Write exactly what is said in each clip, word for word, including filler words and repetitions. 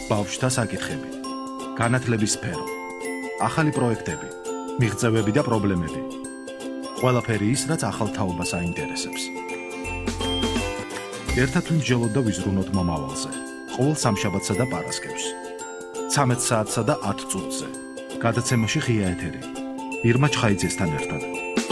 ბავშვთა საკითხები, განათლების სფერო, ახალი პროექტები, მიღწევები და პრობლემები. ყველაფერი ის, რაც ახალ თაობას აინტერესებს. ერთად ვიმსჯელოთ და ვიზრუნოთ მომავალზე. ყოველ სამშაბათსა და პარასკევს. ცამეტ საათსა და ათ წუთზე. გადაცემაში ღია ეთერი. ირმა ჩხაიძესთან ერთად.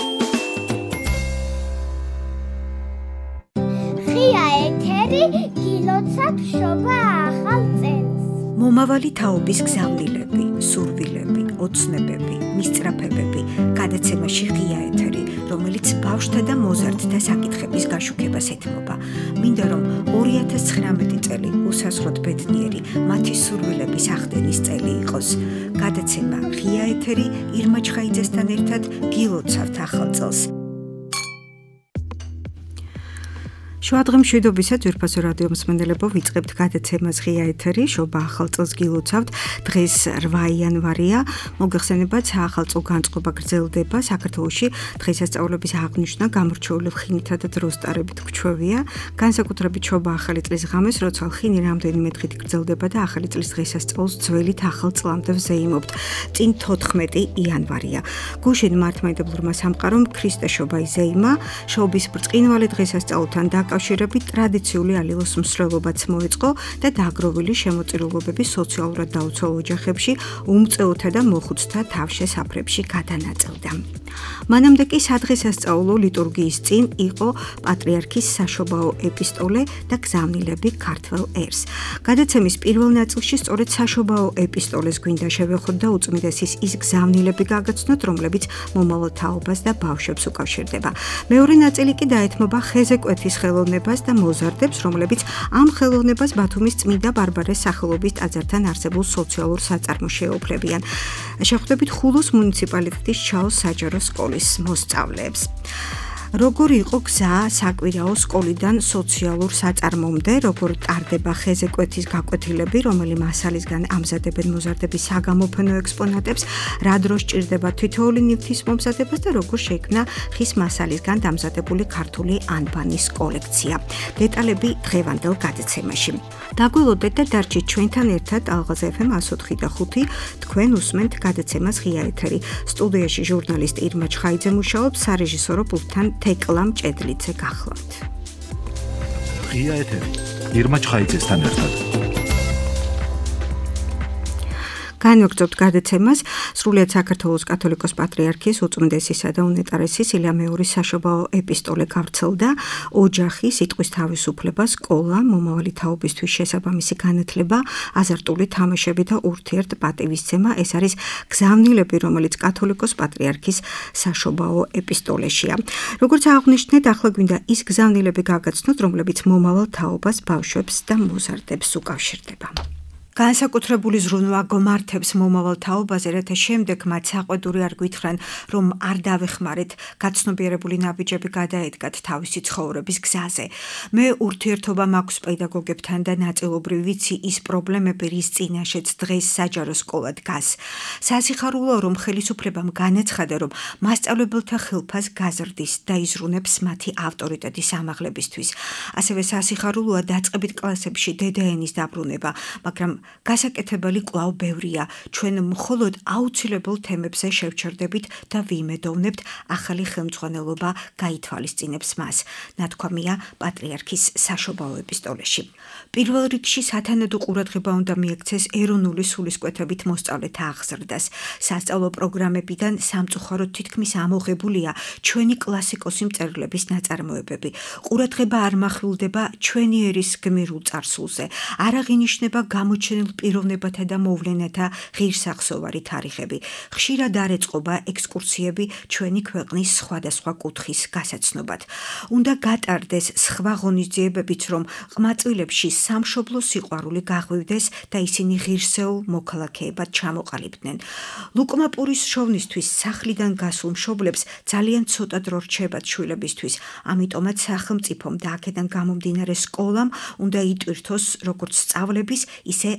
ღია ეთერი გილოცავ შობა ახალ წელს. მომავალი თაობის გზავნილები, სურვილები, ოცნებები, მისწრაფებები, გადაცემაში ღია ეთერი, რომელიც ბავშვთა და მოზარდთა საკითხების გაშუქებას ეთმობა. მინდა რომ ორი ათას ცხრამეტი წელი უსასრულოდ ბედნიერი, მათი სურვილების ახდენის წელი იყოს. გადაცემა ღია ეთერი ირმა ჩხაიძესთან ერთად გილოცავთ ახალ წელს. შუადღე მშვიდობისა ძვირფასო რადიო მსმენელებო, ვიწყებთ გადაცემას ღია ეთერი, შობა ახალ წელს გილოცავთ. დღეს რვა იანვარია, მოგეხსენებათ, საახალწლო განწყობა გრძელდება. საქართველოში დღესასწაულების აღნიშვნა გამორჩეული ლხინითა და დროსტარებით გვჩვევია. განსაკუთრებით შობა ახალი წლის ღამეს, როცა ლხინი რამდენიმე დღით გრძელდება და ახალი წლის დღესასწაულს ძველით ახალ წლამდე ვზეიმობთ. წინ თოთხმეტი იანვარია. გუშინ მართლმადიდებლურმა სამყარომ ქრისტე შობა იზეიმა, შობის ბრწყინვალე დღესასწაულთან და კავშირებით ტრადიციული ალილოს მსვლელობაც მოეწყო და დაგროვილი შემოწირულობები სოციალურად დაუცველ ოჯახებში უმწეოთა და მოხუცთა თავშესაფრებში გადანაწილდა. მანამდე კი სადღესასწაულო ლიტურგიის წინ იყო პატრიარქის საშობაო ეპისტოლე და გზავნილები ქართველ ერს. გადაცემის პირველ ნაწილში სწორედ საშობაო ეპისტოლეს გვინდა შევეხოთ და უწმიდესის ის გზავნილები გაგაცნოთ, რომლებიც მომავალ თაობას და ბავშვებს უკავშირდება. მეორე ნაწილი კი დაეთმობა ხეზეკვეთის ხელოვნებას და მოზარდებს, რომლებიც ამ ხელოვნებას ბათუმის წმინდა ბარბარეს სახელობის ტაძართან არსებულ სოციალურ საწარმოს შეეუფლებიან. შეხვდებით ხულოს მუნიციპალიტეტის ჩაოს საჯარო სკოლის მოსწავლეებს. როგორ იყო გზა საკვირაო სკოლიდან სოციალურ საწარმომდე, როგორ ტარდება ხეზეკვეთის გაკვეთილები, რომელი მასალისგან ამზადებენ მოზარდების საგამოფენო ექსპონატებს, რა დროს ჭირდება თითოეული ნივთის მომზადებას და როგორ შეიქმნა ხის მასალისგან დამზადებული ქართული ანბანის კოლექცია. დეტალები დღევანდელ გადაცემაში. დაგველოდეთ და დარჩით ჩვენთან ერთად ალღაზ ეფ ემ εκατო ოთხი და ხუთი, თქვენ უსმენთ გადაცემას ღია ეთერი. სტუდიაში ჟურნალისტი ირმა ჩხაიძე მუშაობს, სარეჟისორო პულტთან თეკლა მჭედლიძე გახლავთ. ღია ეთერი ირმა ჩხაიძესთან ერთად. განვაგრძობთ გადაცემას სრულიად საქართველოს კათოლიკოს პატრიარქის უწმიდესისა და უნეტარესის ილია მეორის საშობაო ეპისტოლე გავრცელდა. ოჯახი, სიტყვის თავისუფლება, სკოლა, მომავალი თაობისთვის შესაბამისი განათლება, აზარტული თამაშები და ურთიერთპატივისცემა. ეს არის გზავნილები, რომელიც კათოლიკოს პატრიარქის საშობაო ეპისტოლეშია. როგორც აღნიშნეთ, ახლა გვინდა ის გზავნილები გაგაცნოთ, რომლებიც მომავალ თაობას, ბავშვებს და მოზარდებს უკავშირდება. განსაკუთრებული ზრუნვა გმართებს მომავალ თაობაზე, რათა შემდეგ მათ საყვედური არ გვითხრან, რომ არ დავეხმარეთ, გაცნობიერებული ნაბიჯები გადაედგათ თავისი ცხოვრების გზაზე. მე ურთიერთობა მაქვს პედაგოგებთან და ნაწილობრივ ვიცი ის პრობლემები, რის წინაშეც დღეს საჯარო სკოლა დგას. სასიხარულოა, რომ ხელისუფლებამ განაცხადა, რომ მასწავლებელთა ხილფას გაზრდის და იზრუნებს მათი ავტორიტეტი სამაღლებისთვის. ასევე სასიხარულოა დაწყებით კლასებში დედაენის დაბრუნება, მაგრამ გასაკეთებელი კვლავ ბევრია. ჩვენ მხოლოდ აუცილებელ თემებზე შევჩერდებით და ვიმედოვნებთ, ახალი ხელმძღვანელობა გაითვალისწინებს მას. ნათქვამია პატრიარქის საშობაო ეპისტოლეში. პირველ რიგში სათანადო ყურადღება უნდა მიექცეს ეროვნული სულისკვეთებით მოსწავლეთა აღზრდას. სასწავლო პროგრამებიდან სამწუხაროდ თითქმის ამოღებულია ჩვენი კლასიკოსი მწერლების ნაწარმოებები. ყურადღება არ მახვილდება ჩვენი ერის გმირულ წარსულზე. არ აღინიშნება გამოჩენილ პიროვნებათა და მოვლენათა ღირსახსოვარი თარიღები. ხშირად არ ეწყობა ექსკურსიები ჩვენი ქვეყნის სხვადასხვა კუთხის გასაცნობად. უნდა გატარდეს სხვა ღონისძიებებიც, რომ ყმაწვილებში სამშობლო სიყვარული გაღვივდეს და ისინი ღირსეულ მოქალაქეებად ჩამოყალიბდნენ. ლუკმა პურის შოვნისთვის სახლიდან გასულ მშობლებს ძალიან ცოტა დრო რჩებათ შვილებისთვის, ამიტომაც სახელმწიფომ და აქედან გამომდინარე სკოლამ უნდა იტვირთოს როგორც სწავლების, ისე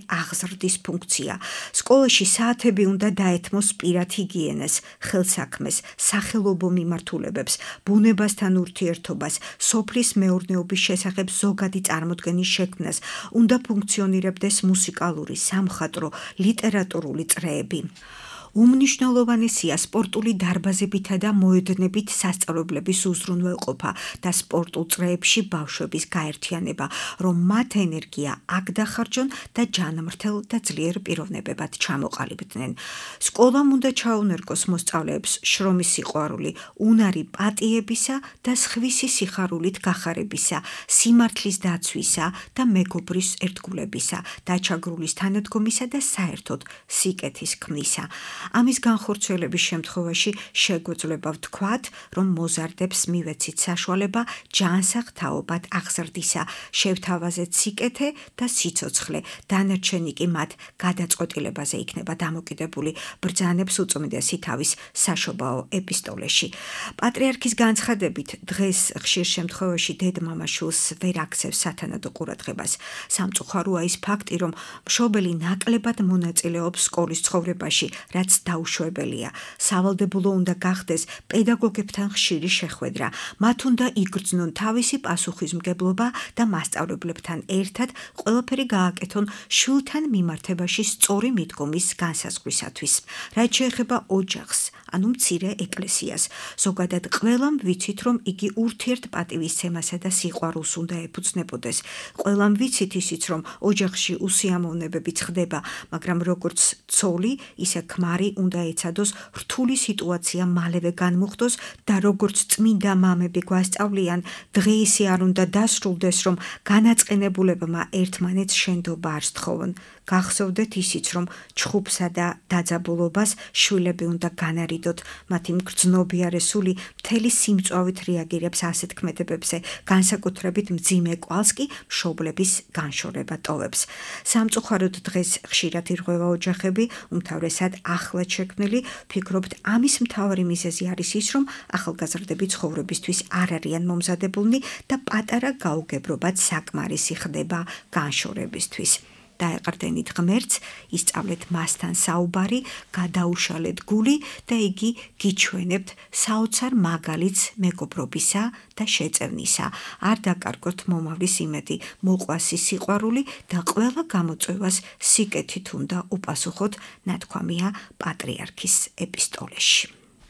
აღზრდის ფუნქცია. სკოლაში საათები უნდა დაეთმოს პირად ჰიგიენას, ხელსაქმეს, სახელობო მიმართულებებს, ბუნებასთან ურთიერთობას, სოფლის მეურნეობის შესახებ ზოგადი წარმოდგენის შექმნას, უნდა ფუნქციონირებდეს მუსიკალური, სამხატვრო, ლიტერატურული წრეები. უმნიშვნელოვანესია სპორტული დარბაზებითა და მოედნებით სასწავლებლების უზრუნველყოფა და სპორტულ წრეებში ბავშვების გაერთიანება, რომ მათ ენერგია აქ დახარჯონ და ჯანმრთელ და ძლიერ პიროვნებებად ჩამოყალიბდნენ. სკოლამ უნდა ჩაუნერგოს მოსწავლეებს შრომის სიყვარული, უნარი პატიებისა და სხვისი სიხარულით გახარებისა, სიმართლის დაცვისა და მეგობრის ერთგულებისა, დაჩაგრულის თანადგომისა და საერთოდ სიკეთის ქმნისა. ამის განხორციელების შემთხვევაში შეგვეძლება ვთქვათ, რომ მოზარდებს მივეცით საშუალება ჯანსაღ თაობად აღზრდისა, შევთავაზეთ სიკეთე და სიცოცხლე, დანარჩენი კი მათ გადაწყვეტილებაზე იქნება დამოკიდებული, ბრძანებს უწმიდესი თავის საშობაო ეპისტოლეში. პატრიარქის განცხადებით, დღეს ხშირ შემთხვევაში დედმამაშვილს ვერ აქცევს სათანადო ყურადღებას. სამწუხაროა ის ფაქტი, რომ მშობელი ნაკლებად მონაწილეობს სკოლის ცხოვრებაში, რაც დაუშვებელია. სავალდებულო უნდა გახდეს პედაგოგებთან ხშირი შეხვედრა. მათ უნდა იგრძნონ თავისი პასუხისმგებლობა და მასწავლებლებთან ერთად ყველაფერი გააკეთონ შვილთან მიმართებაში სწორი მიდგომის განსაზღვრისათვის. რაც შეეხება ოჯახს, ანუ მცირე ეკლესიას, ზოგადად ყველამ ვიცით, რომ იგი ურთიერთპატივისცემასა და სიყვარულს უნდა ეფუძნებოდეს. ყველამ ვიცით ისიც, რომ ოჯახში უსიამოვნებები ხდება, მაგრამ როგორც ცოლი, ისე ქმარი უნდა ეცადოს რთული სიტუაცია მალევე განმუხტოს და როგორც წმინდა მამები გვასწავლიან, დღეისი არ უნდა დასრულდეს, რომ განაწყენებულებმა ერთმანეთს შენდობა არ სთხოვონ. გახსოვდეთ ისიც, რომ ჩხუბსა და დაძაბულობას შვილები უნდა განარიდოთ, მათი მგრძნობიარე სული მთელი სიმწვავით რეაგირებს ასეთ ქმედებებზე, განსაკუთრებით მძიმე კვალს კი მშობლების განშორება ტოვებს. სამწუხაროდ დღეს ხშირად ირღვევა ოჯახები, უმთავრესად ახლად შექმნილი, ფიქრობთ, ამის მთავარი მიზეზი არის ის, რომ ახალგაზრდები ცხოვრებისთვის არ არიან მომზადებულნი და პატარა გაუგებრობად საკმარისი ხდება განშორებისთვის. დაეყრდენით ღმერთს, ისწავლეთ მასთან საუბარი, გადაუშალეთ გული და იგი გიჩვენებთ საოცარ მაგალითს მეგობრობისა და შეწევნისა. არ დაკარგოთ მომავლის იმედი, მოყვასი სიყვარული და ყველა გამოწვევას სიკეთით უნდა უპასუხოთ, ნათქვამია პატრიარქის ეპისტოლეში.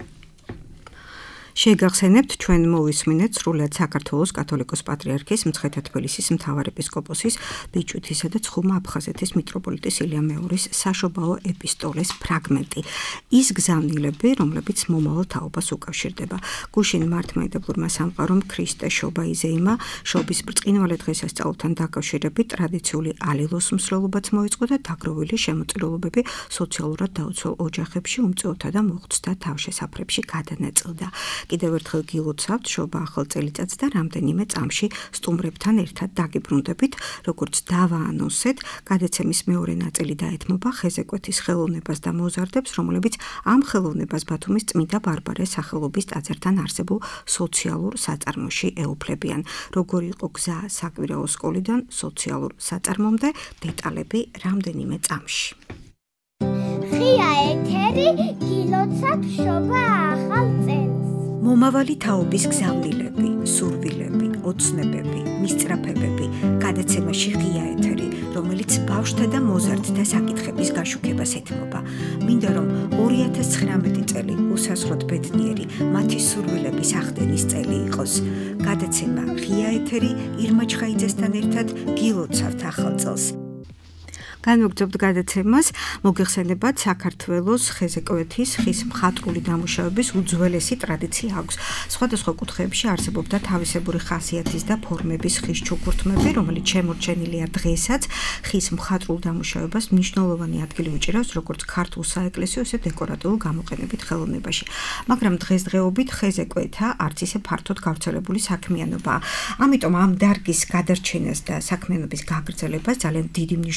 შეგახსენებთ, ჩვენ მოვისმინეთ სრულად საქართველოს კათოლიკოს პატრიარქის მცხეთა თბილისის მთავარეპისკოპოსის ბიჭვითისა და ცხუმა აფხაზეთის მიტროპოლიტის ილია მეორის საშობაო ეპისტოლეს ფრაგმენტი. ის გზავნილები, რომლებიც მომავალ თაობას უკავშირდება. გუშინ მართლმადიდებლურმა სამყარომ ქრისტე შობა იზეიმა, შობის ბრწყინვალე დღესასწაულთან დაკავშირებით ტრადიციული ალილოს მსვლელობაც მოიწყო და დაგროვილი შემოწირულობები სოციალურად დაუცველ ოჯახებში უმწეოთა და მოხუცთა თავშესაფრებში გადანაწილდა. კიდევ ერთხელ გილოცავთ შობა ახალ წელიწადს და რამდენიმე წამში სტუმრებთან ერთად დაგიბრუნდებით, როგორც დავაანონსეთ, გადაცემის მეორე ნაწილი დაეთმობა ხეზეკვეთის ხელოვნებას და მოზარდებს, რომლებიც ამ ხელოვნებას ბათუმის წმინდა ბარბარეს სახელობის ტაძართან არსებულ სოციალურ საწარმოში ეუფლებიან. როგორი იყო გზა საკვირაო სკოლიდან სოციალურ საწარმომდე, დეტალები რამდენიმე წამში. ღია ეთერი გილოცავთ შობა ახალ წელს. მომავალი თაობის გზავნილები, სურვილები, ოცნებები, მისწრაფებები, გადაცემაში ღია ეთერი, რომელიც ბავშვთა და მოზარდთა საკითხების გაშუქებას ეთმობა. მინდა რომ ორი ათას ცხრამეტი წელი უსასრულოდ ბედნიერი, მათი სურვილების ახდენის წელი იყოს. გადაცემა ღია ეთერი ირმა ჩხაიძესთან ერთად გილოცავთ ახალ წელს. განვაგრძობთ გადაცემას, მოგეხსენებათ საქართველოს ხეზეკვეთის ხის მხატვრული დამუშავების უძველესი ტრადიცია აქვს. სხვადასხვა კუთხეებში არსებობდა თავისებური ხასიათის და ფორმების ხის ჩუქურთმები, რომელიც შემორჩენილია დღესაც. ხის მხატვრულ დამუშავებას მნიშვნელოვანი ადგილი უჭირავს როგორც ქართულ საეკლესიო, ისე დეკორატიულ გამოყენებით ხელოვნებაში. მაგრამ დღესდღეობით ხეზეკვეთა არც ისე ფართოდ გავრცელებული საქმიანობაა. ამიტომ ამ დარგის გადარჩენას და საქმიანობის გაგრძელებას ძალიან დიდი მნიშვნელობა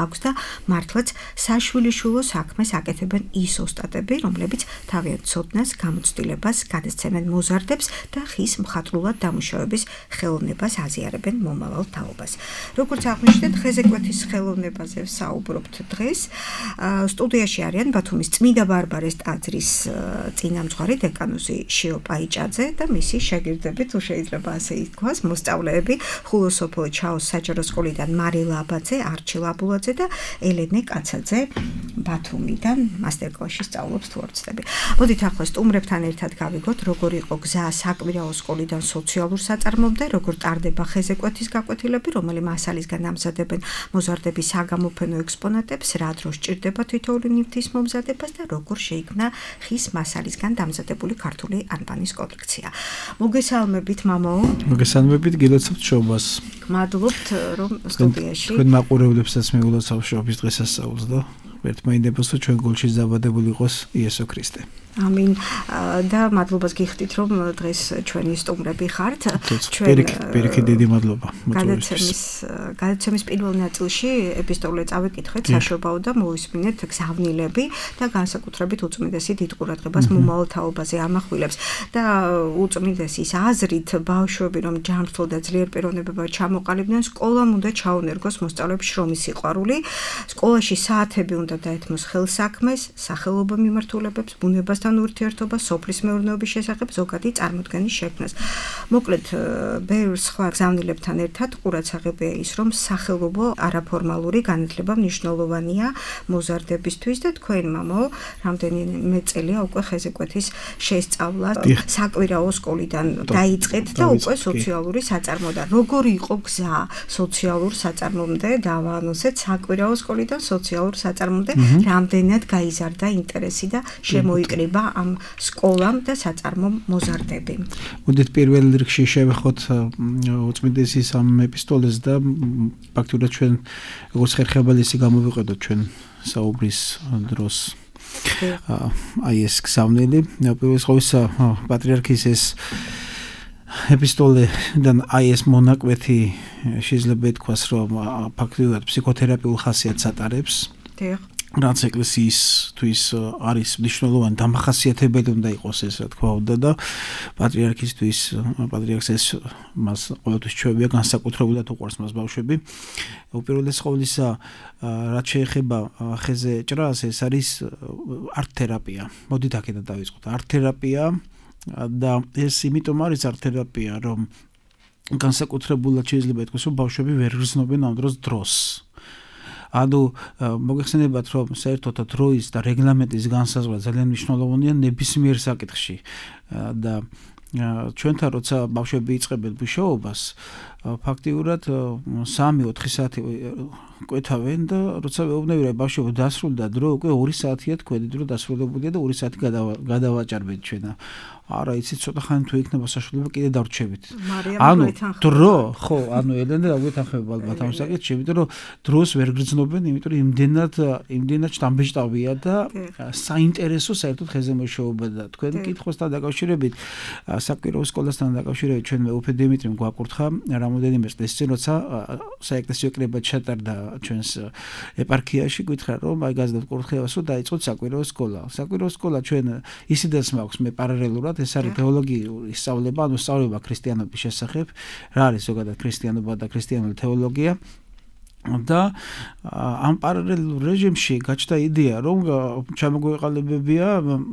აქვს და მართლაც საშვილიშვილო საქმეს აკეთებენ ის ოსტატები, რომლებიც თავიანთ ცოდნას, გამოცდილებას გადასცემენ მოზარდებს და ხის მხატვრულად დამუშავების ხელოვნებას აზიარებენ მომავალ თაობას. Როგორც აღნიშნეთ, ხეზეკვეთის ხელოვნებაზე ვსაუბრობთ დღეს. სტუდიაში არიან ბათუმის წმინდა ბარბარეს ტაძრის წინამძღვარი დეკანოზი შიო პაიჭაძე და მისი შეგირდები, თუ შეიძლება ასე ითქვას, მოსწავლეები ხულოს სოფელ ჩაოს საჯარო სკოლიდან მარილა აბაძე, არჩილ აბულაძე და ელენე კაცაძე ბათუმიდან მასტერკლასში სწავლობს თუ არ ვცდები. მოდით ახლა სტუმრებთან ერთად გავიგოთ, როგორ იყო გზა საკვირაო სკოლიდან სოციალურ საწარმომდე, როგორ ტარდება ხეზეკვეთის გაკვეთილები, რომელი მასალისგან ამზადებენ მოზარდების საგამოფენო ექსპონატებს, რა დროს ჭირდება თითოეული ნივთის მომზადებას და როგორ შეიქმნა ხის მასალისგან დამზადებული ქართული ანბანის კოლექცია. მოგესალმებით, მამაო. მოგესალმებით, გილოცავთ შობას. გმადლობთ, რომ სტუდიაში. თქვენ მაყურებლებსაც მიგულოცავ შობის დღესასწაულს და ერთმანეთს ჩვენ გულში დაბადებული იყოს იესო ქრისტე. ამინ და მადლობას გიხდით, რომ დღეს ჩვენი სტუმრები ხართ. ჩვენ პირიქით დიდი მადლობა. გადაცემის გადაცემის პირველ ნაწილში ეპისტოლე წავეკითხეთ საშობაო და მოვისმინეთ გზავნილები და განსაკუთრებით უწმიდესი დიდ ყურადღებას მომავალ თაობაზე ამახვილებს და უწმიდესის აზრით ბავშვები რომ ჯანმრთელ და ძლიერ პიროვნებებად ჩამოყალიბდნენ, სკოლამ უნდა ჩაუნერგოს მოსწავლეების შრომის სიყვარული, სკოლაში საათები უნდა დაეთმოს ხელსაქმეს, სახელობო მიმართულებებს, ბუნებას ურთიერთობა, სოფლის მეურნეობის შესახებ ზოგადი წარმოდგენის შექმნას. მოკლედ, ბევრ სხვა გზავნილებთან ერთად ყურადსაღებია ის, რომ სახელობო არაფორმალური განათლება მნიშვნელოვანია მოზარდებისთვის და თქვენ მამაო, რამდენიმე წელია უკვე ხეზეკვეთის შესწავლა საკვირაო სკოლიდან დაიწყეთ და უკვე სოციალური საწარმო და როგორი იყო გზა სოციალურ საწარმომდე დავაანონსეთ საკვირაო სკოლიდან სოციალურ საწარმომდე, რამდენად გაიზარდა ინტერესი და შემოიკრიბა ამ სკოლამ და საწარმომ მოზარდები. მოდით პირველ რიგში შევეხოთ უწმიდესის ამ ეპისტოლეს და ფაქტურად ჩვენ როგორც ხერხებალისი გამოვიყედოთ ჩვენ საუბრის დროს აი ეს გზავნილი. პირველ ყოვლისა პატრიარქის ეს ეპისტოლედან აი ეს მონაკვეთი შეიძლება ითქვას, რომ ფაქტურად ფსიქოთერაპიულ ხასიათს ატარებს. რაც ეკლესიისთვის არის მნიშვნელოვანი დამახასიათებელი უნდა იყოს ეს, რა თქმა უნდა და პატრიარქისთვის პატრიარქს ეს მას ყოველთვის ჩვევია განსაკუთრებულად უყვარს მას ბავშვები. უპირველეს ყოვლისა, რაც შეეხება ხეზე ჭრას, ეს არის არტ-თერაპია. მოდით აქედან დავიწყოთ. არტ-თერაპია და ეს იმიტომ არის არტ-თერაპია, რომ განსაკუთრებულად შეიძლება ითქვას, რომ ბავშვები ვერ გრძნობენ ამ დროს დროს. ანუ მოგეხსენებათ, რომ საერთოდ დროის და რეგლამენტის განსაზღვრა ძალიან მნიშვნელოვანია ნებისმიერ საკითხში და ჩვენთან როცა ბავშვები იწყებენ მუშაობას, ფაქტიურად სამი ოთხი საათი კვეთავენ და როცა მეუბნები რომ ბავშვები დასრულდა დრო, უკვე ორი საათია თქვენი დრო დასრულებულია და ორი საათი გადავაჭარბეთ ჩვენ. არა, იცით, ცოტა ხანი თუ იქნება საშუალება კიდე დავრჩებით. ანუ დრო, ხო, ანუ ელენე დაგვეთანხმება ალბათ ამ საკითხში, იმიტომ რომ დროს ვერ გრძნობენ, იმიტომ რომ იმდენად იმდენად შტამბეშტავია და საინტერესო საერთოდ ხეზე მუშაობა და თქვენ კითხვასთან დაკავშირებით, საკვირაო სკოლასთან დაკავშირებით ჩვენ მეუფე დიმიტრიმ გვაკურთხა რამოდენიმე წლის წინ, როცა საეკლესიო კრება ჩატარდა ჩვენს ეპარქიაში, გითხრა რომ აი გაზრდათ კურთხევას, რომ დაიწყოთ საკვირაო სკოლა. საკვირაო სკოლა ჩვენ ისედაც მაქვს მე პარალელურად ეს არის თეოლოგიური სწავლება, ანუ სწავლება ქრისტიანობის შესახებ, რა არის ზოგადად ქრისტიანობა და ქრისტიანული თეოლოგია. და ამ პარალელურ რეჟიმში გაჩნდა იდეა, რომ ჩამოგვეყალიბებია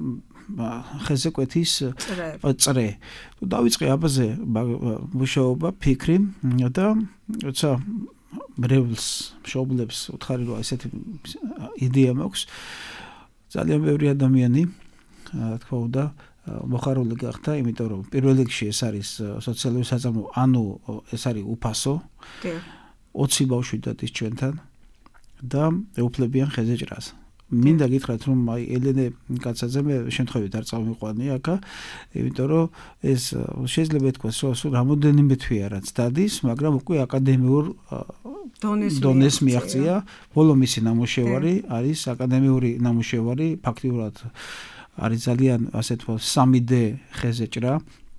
ხეზეკვეთის წრე. დავიწყე აბაზე მუშაობა, ფიქრი და როცა მრევლს, მშობლებს უთხარი რომ ესეთი იდეა მაქვს, ძალიან ბევრი ადამიანი, რა თქმა უნდა, მოხარული გახდა, იმიტომ რომ პირველ რიგში ეს არის სოციალური საწარმო, ანუ ეს არის უფასო. ოცი ბავშვი დადის ჩვენთან და ეუფლებიან ხეზე ჭრას. მინდა გითხრათ, რომ აი ელენე კაცაძე მე შემთხვევით არ წავიყვანი აქა, იმიტომ რომ ეს შეიძლება ითქვას, რომ სულ რამოდენიმე თვეა რაც დადის, მაგრამ უკვე აკადემიურ დონეს მიაღწია. ბოლო მისი ნამუშევარი არის აკადემიური ნამუშევარი, ფაქტიურად არის ძალიან ასე თქვა სამი დე ხეზე ჭრა.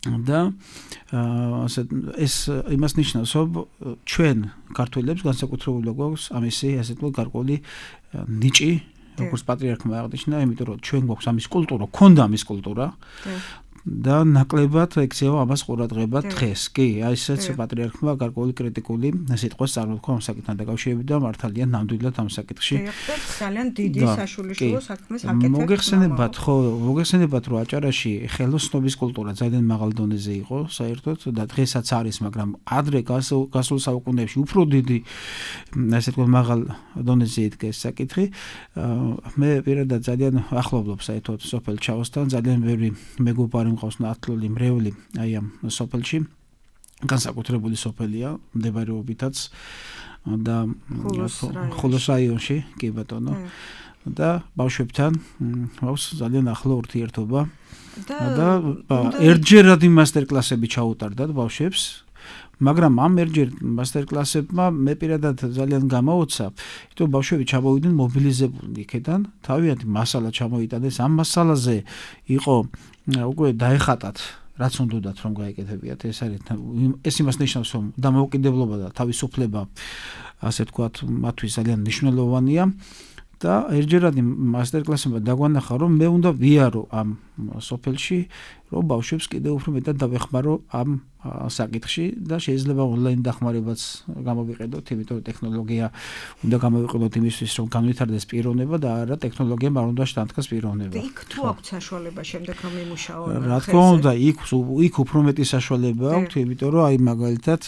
და ასე ეს იმას ნიშნავს, რომ ჩვენ ქართველებს განსაკუთრებული გვაქვს ამისი ასე ვთქვათ გარკვეული ნიჭი, როგორც პატრიარქმა აღნიშნა, იმიტომ რომ ჩვენ გვაქვს ამის კულტურა, ქონდა ამის კულტურა. და ნაკლებად ექცევა ამას ყურადღება დღეს. კი, აი ესეც პატრიარქმა გარკვეული კრიტიკული სიტყვას წარმოთქვა ამ საკითხთან დაკავშირებით და მართალია ნამდვილად ამ საკითხში. ძალიან დიდი საშულიშვილო საქმეს აკეთებს. მოგეხსენებათ, ხო, მოგეხსენებათ, რომ აჭარაში ხელოსნობის კულტურა ძალიან მაღალ დონეზე იყო, საერთოდ და დღესაც არის, მაგრამ ადრე გასულ საუკუნეებში უფრო დიდი ასე ვთქვათ მაღალ დონეზე იდგა ეს საკითხი. მე პირადად ძალიან ახლობლობ საერთოდ სოფელ ჩაოსთან, ძალიან ბევრი მეგობარი მყავს ნათლული მრევლი აი ამ სოფელში განსაკუთრებული სოფელია მდებარეობითაც და ხულოს რაიონში კი ბატონო და ბავშვებთან მყავს ძალიან ახლო ურთიერთობა და ერთჯერადი მასტერკლასები ჩაუტარდათ ბავშვებს მაგრამ ამ ერთჯერ მასტერკლასებმა მე პირადად ძალიან გამაოცა, იმიტომ ბავშვები ჩამოვიდნენ მობილიზებული იქიდან, თავიანთი მასალა ჩამოიტანეს, ამ მასალაზე იყო უკვე დაეხატათ, რაც უნდათ რომ გაეკეთებიათ, ეს არის ეს იმას ნიშნავს, რომ დამოუკიდებლობა და თავისუფლება, ასე ვთქვათ, მათთვის ძალიან მნიშვნელოვანია. და ერთჯერადი მასტერკლასებმა დაგვანახა, რომ მე უნდა ვიარო ამ სოფელში, რომ ბავშვებს კიდევ უფრო მეტად დავეხმარო ამ საკითხში და შეიძლება ონლაინ დახმარებაც გამოვიყენოთ, იმიტომ რომ ტექნოლოგია უნდა გამოვიყენოთ იმისთვის, რომ განვითარდეს პიროვნება და არა ტექნოლოგიამ არ უნდა შთანთქას პიროვნება. და იქ თუ აქვს საშუალება შემდეგ რომ იმუშაო. რა თქმა უნდა, იქ იქ უფრო მეტი საშუალება აქვს, იმიტომ რომ აი მაგალითად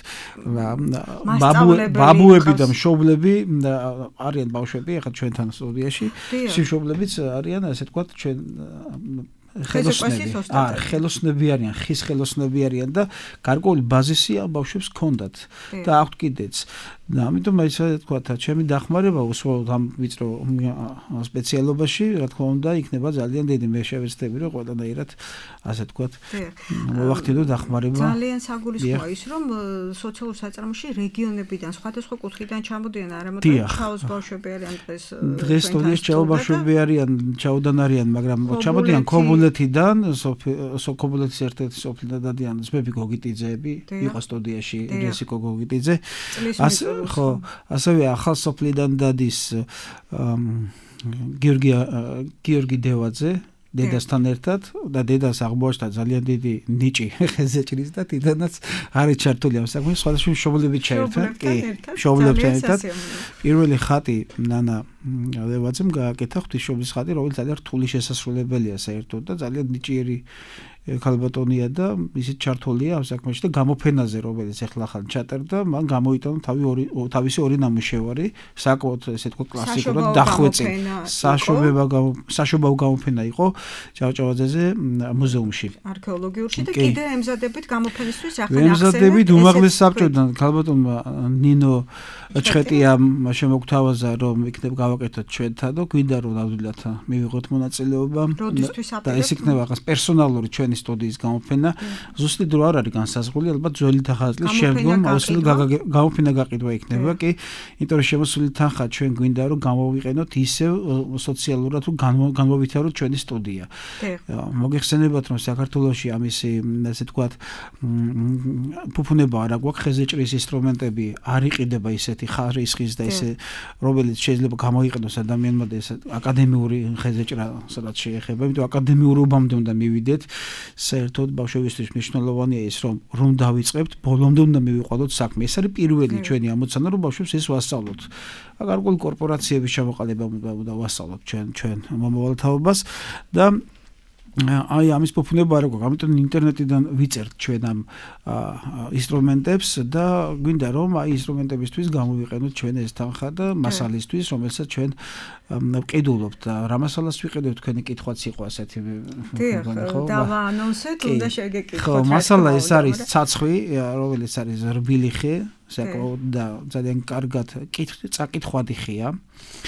ბაბუები და მშობლები არიან ბავშვები, ახლა ჩვენთან სტუდიაში, მშობლებიც არიან, ასე ვთქვათ, ჩვენ ხელოსნები, აა ხელოსნები არიან, ხის ხელოსნები არიან და გარკვეული ბაზისი ამ ბავშვებს ჰქონდათ და აქვთ კიდეც. და ამიტომ აი ესე ვთქვათ, ჩემი დახმარება უსვოლოდ ამ ვიწრო სპეციალობაში, რა თქმა უნდა, იქნება ძალიან დიდი. მე შევეცდები, რომ ყველანაირად ასე ვთქვათ, მოვახდინო დახმარება. ძალიან საგულისხმოა ის, რომ სოციალურ საწარმოში რეგიონებიდან, სხვადასხვა კუთხიდან ჩამოდიან არა მოდი ჩაოს ბავშვები არიან დღეს. დღეს სტუდიაში ჩაო ბავშვები არიან, ჩაოდან არიან, მაგრამ ჩამოდიან ქობულეთიდან, ქობულეთის ერთ-ერთი სოფლიდან დადიან ზბები გოგიტიძეები, იყო სტუდიაში რესიკო გოგიტიძე. ხო, ასევე ახალ სოფლიდან დადის გიორგი გიორგი დევაძე დედასთან ერთად და დედას აღმოაჩნდა ძალიან დიდი ნიჭი ხეზეჭრის და თვითონაც არის ჩართული ამ საქმეში, სხვადასხვა მშობლებით ჩაერთვა, კი, მშობლებთან ერთად. პირველი ხატი ნანა დევაძემ გააკეთა ღვთისმშობლის ხატი, რომელიც ძალიან რთული შესასრულებელია საერთოდ და ძალიან ნიჭიერი ქალბატონია და ისიც ჩართულია ამ საქმეში და გამოფენაზე, რომელიც ახლა ხან ჩატერდა, მან გამოიტანა თავი ორი თავისი ორი ნამუშევარი, საკმაოდ ესე თქო კლასიკურად დახვეწი. საშობება საშობაო გამოფენა იყო ჭავჭავაძეზე მუზეუმში. არქეოლოგიურში და კიდე ემზადებით გამოფენისთვის ახლა ემზადებით უმაღლეს საბჭოდან ქალბატონმა ნინო ჩხეტიამ შემოგთავაზა, რომ იქნებ გავაკეთოთ ჩვენთან და გვინდა რომ ნამდვილად მივიღოთ მონაწილეობა და ეს იქნება ახლა პერსონალური ჩვენი სტუდიის გამოფენა. ზუსტი დრო არ არის განსაზღვრული, ალბათ ძველი თანხმობის შემდგომ აუცილებლად გამოფენა გაყიდვა იქნება, კი, იმიტომ რომ შემოსული თანხა ჩვენ გვინდა რომ გამოვიყენოთ ისევ სოციალურად თუ განმოვითაროთ ჩვენი სტუდია. მოგეხსენებათ, რომ საქართველოში ამისი, ასე ვთქვათ, ფუფუნება არ აქვს, ხეზეჭრის ინსტრუმენტები არ იყიდება ისეთი ხარისხის და ესე, რომელიც შეიძლება გამოიყენოს ადამიანმა და ეს აკადემიური ხეზეჭრა სადაც შეეხება, იმიტომ აკადემიურობამდე უნდა მივიდეთ. საერთოდ ბავშვებისთვის მნიშვნელოვანია ის, რომ რომ დავიწყებთ, ბოლომდე უნდა მივიყვანოთ საქმე. ეს არის პირველი ჩვენი ამოცანა, რომ ბავშვებს ეს ვასწავლოთ. გარკვეული კორპორაციების ჩამოყალიბება უნდა ვასწავლოთ ჩვენ ჩვენ მომავალ თაობას და აი ამის ფუფუნება არ აქვს, ამიტომ ინტერნეტიდან ვიწერთ ჩვენ ამ ინსტრუმენტებს და გვინდა რომ აი ინსტრუმენტებისთვის გამოვიყენოთ ჩვენ ეს თანხა და მასალისთვის, რომელსაც ჩვენ ვყიდულობთ და რა მასალას ვიყიდებთ, თქვენი კითხვაც იყო ასეთი ხო? დავაანონსეთ, უნდა შეგეკითხოთ. ხო, მასალა ეს არის ცაცხვი, რომელიც არის რბილი ხე, საკმაოდ და ძალიან კარგად წაკითხვადი ხეა.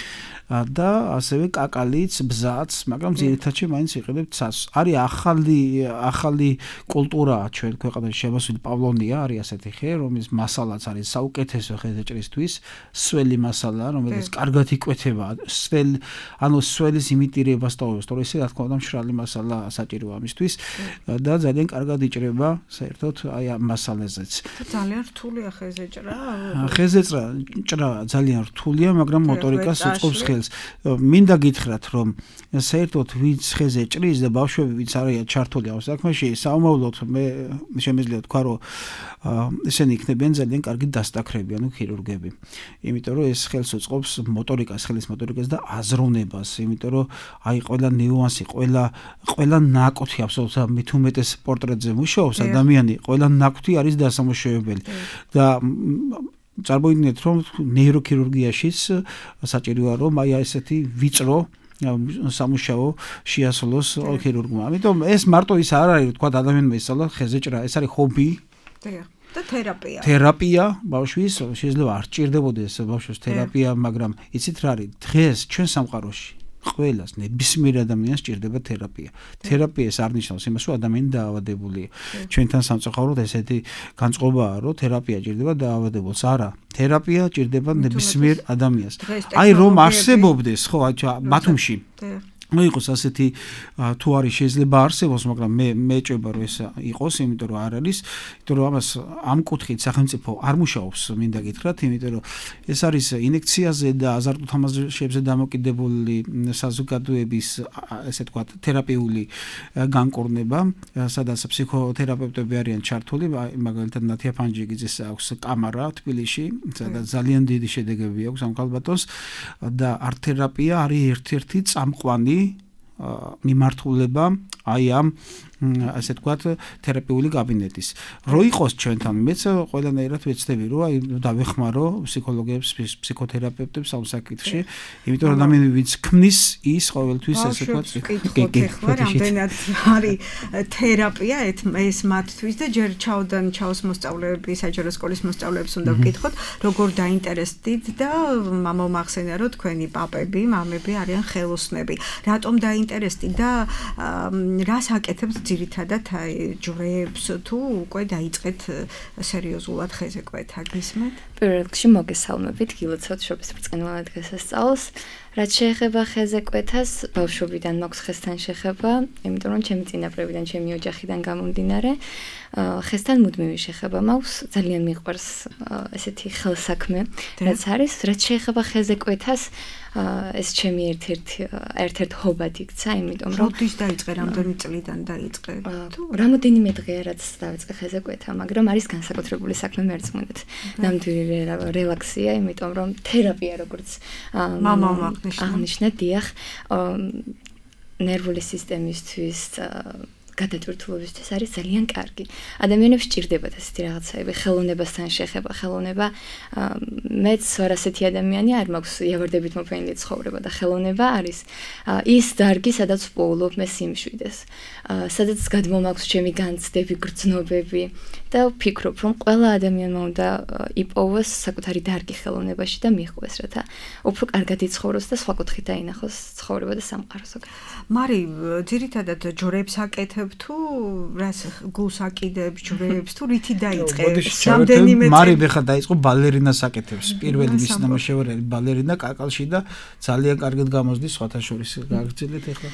და ასევე კაკალიც, ბზაც, მაგრამ ძირითადში მაინც იყიდებთ ცაცს. არის ახალი ახალი კულტურა ჩვენ ქვეყანაში შემოსული პავლონია, არის ასეთი ხე, რომლის მასალაც არის საუკეთესო ხეზეჭრისთვის, სველი მასალა, რომელიც კარგად იკვეთება, სველი, ანუ სველის იმიტირებას ტოვებს, თორე ისე რა თქმა უნდა მშრალი მასალა საჭიროა ამისთვის და ძალიან კარგად იჭრება საერთოდ აი ამ მასალაზეც. ძალიან რთულია ხეზეჭრა? ხეზეჭრა ჭრა ძალიან რთულია, მაგრამ მოტორიკას უწყობს ხელს. მინდა გითხრათ, რომ საერთოდ ვინც ხეზე ჭრის და ბავშვები ვინც არიან ჩართული ამ საქმეში, საომავლოდ მე შემიძლია თქვა, რომ ესენი იქნებიან ძალიან კარგი დასტაქრები, ანუ ქირურგები. იმიტომ რომ ეს ხელს უწყობს მოტორიკას, ხელის მოტორიკას და აზროვნებას, იმიტომ რომ აი ყველა ნიუანსი, ყველა ყველა ნაკვთი აბსოლუტურად მით უმეტეს პორტრეტზე მუშაობს ადამიანი, ყველა ნაკვთი არის დასამუშავებელი და წარმოიდგინეთ, რომ ნეიროქირურგიაშიც საჭიროა, რომ აი ესეთი ვიწრო სამუშაო შეასრულოს ქირურგმა. ამიტომ ეს მარტო ის არ არის, თქვა ადამიანმა ისწავლა ხეზეჭრა, ეს არის ჰობი. და თერაპია. თერაპია ბავშვის შეიძლება არ ჭირდებოდეს ბავშვის თერაპია, მაგრამ იცით რა არის? დღეს ჩვენ სამყაროში ყველას ნებისმიერ ადამიანს ჭირდება თერაპია. თერაპია ეს არ ნიშნავს იმას, რომ ადამიანი დაავადებულია. ჩვენთან სამწუხაროდ ესეთი განწყობაა, რომ თერაპია ჭირდება დაავადებულს. არა, თერაპია ჭირდება ნებისმიერ ადამიანს. აი რომ არსებობდეს, ხო, ბათუმში ну იყოს ასეთი თუ არის შეიძლება არსებობს, მაგრამ მე მეჭება რომ ეს იყოს, იმიტომ რომ არ არის, იმიტომ რომ ამას ამ კუთხით სახელმწიფო არ მუშაობს, მინდა გითხრათ, იმიტომ რომ ეს არის ინექციაზე და აზარტულ თამაშებზე დამოკიდებული საზოგადოების ესე თქვა თერაპიული განკურნება, სადაც ფსიქოთერაპევტები არიან ჩართული, მაგალითად ნათია ფანჯიგიძის აქვს კამარა თბილისში, სადაც ძალიან დიდი შედეგები აქვს ამ ქალბატონს და არტ-თერაპია არის ერთ-ერთი წამყვანი მიმართულება აი ამ ასე თქვათ თერაპიული კაბინეტის. რო იყოს ჩვენთან, მეც ყველანაირად ვეცდები, რომ აი დავეხმარო ფსიქოლოგებს, ფსიქოთერაპევტებს ამ საკითხში, იმიტომ რომ ადამიანი ვინც ქმნის, ის ყოველთვის ასე თქვათ გეკითხვა, რამდენად არის თერაპია ეს მათთვის და ჯერ ჩაოდან ჩაოს მოსწავლეები, საჯარო სკოლის მოსწავლეებს უნდა ვკითხოთ, როგორ დაინტერესდით და მომახსენა რომ თქვენი პაპები, მამები არიან ხელოსნები. რატომ დაინტერესდით და რას აკეთებთ ძირითადად აი ჯვრებს თუ უკვე დაიწყეთ სერიოზულად ხეზე კვეთა გისმენთ? პირველ რიგში მოგესალმებით გილოცავთ შობის ბრწყინვალე დღესასწაულს. რაც შეეხება ხეზე კვეთას, ბავშვობიდან მაქვს ხესთან შეხება, იმიტომ რომ ჩემი წინაპრებიდან, ჩემი ოჯახიდან გამომდინარე, ხესთან მუდმივი შეხება მაქვს, ძალიან მიყვარს ესეთი ხელსაქმე, რაც არის, რაც შეეხება ხეზე კვეთას, ეს ჩემი ერთ-ერთი ერთ-ერთ ჰობად იქცა, იმიტომ რომ როდის დაიწყე, რამდენი წლიდან დაიწყე? თუ რამოდენიმე დღეა რაც დავიწყე ხეზე კვეთა, მაგრამ არის განსაკუთრებული საქმე მერწმუნეთ. ნამდვილი რელაქსია, იმიტომ რომ თერაპია როგორც მამა აღნიშნა, დიახ, ნერვული სისტემისთვის გადატვირთულობისთვის არის ძალიან კარგი. ადამიანებს ჭირდებათ ესეთი რაღაცები, ხელოვნებასთან შეხება, ხელოვნება. მეც ვარ ასეთი ადამიანი, არ მაქვს იავარდებით მოფენილი ცხოვრება და ხელოვნება არის ის დარგი, სადაც ვპოულობ მე სიმშვიდეს. სადაც გადმომაქვს ჩემი განცდები, გრძნობები და ვფიქრობ, რომ ყველა ადამიანმა უნდა იპოვოს საკუთარი დარგი ხელოვნებაში და მიიღოს, რათა უფრო კარგად იცხოვროს და სხვა კუთხით დაინახოს ცხოვრება და სამყარო ზოგადად. მარი, ძირითადად ჯვრებს აკეთებ თუ რას გულს აკიდებს, ჯვრებს თუ რითი დაიწყე? რამდენიმე წელი მარი ხა დაიწყო ბალერინას აკეთებს. პირველი მის ნამუშევარი ბალერინა კაკალში და ძალიან კარგად გამოსდის სხვათა შორის. გაგრძელეთ ახლა.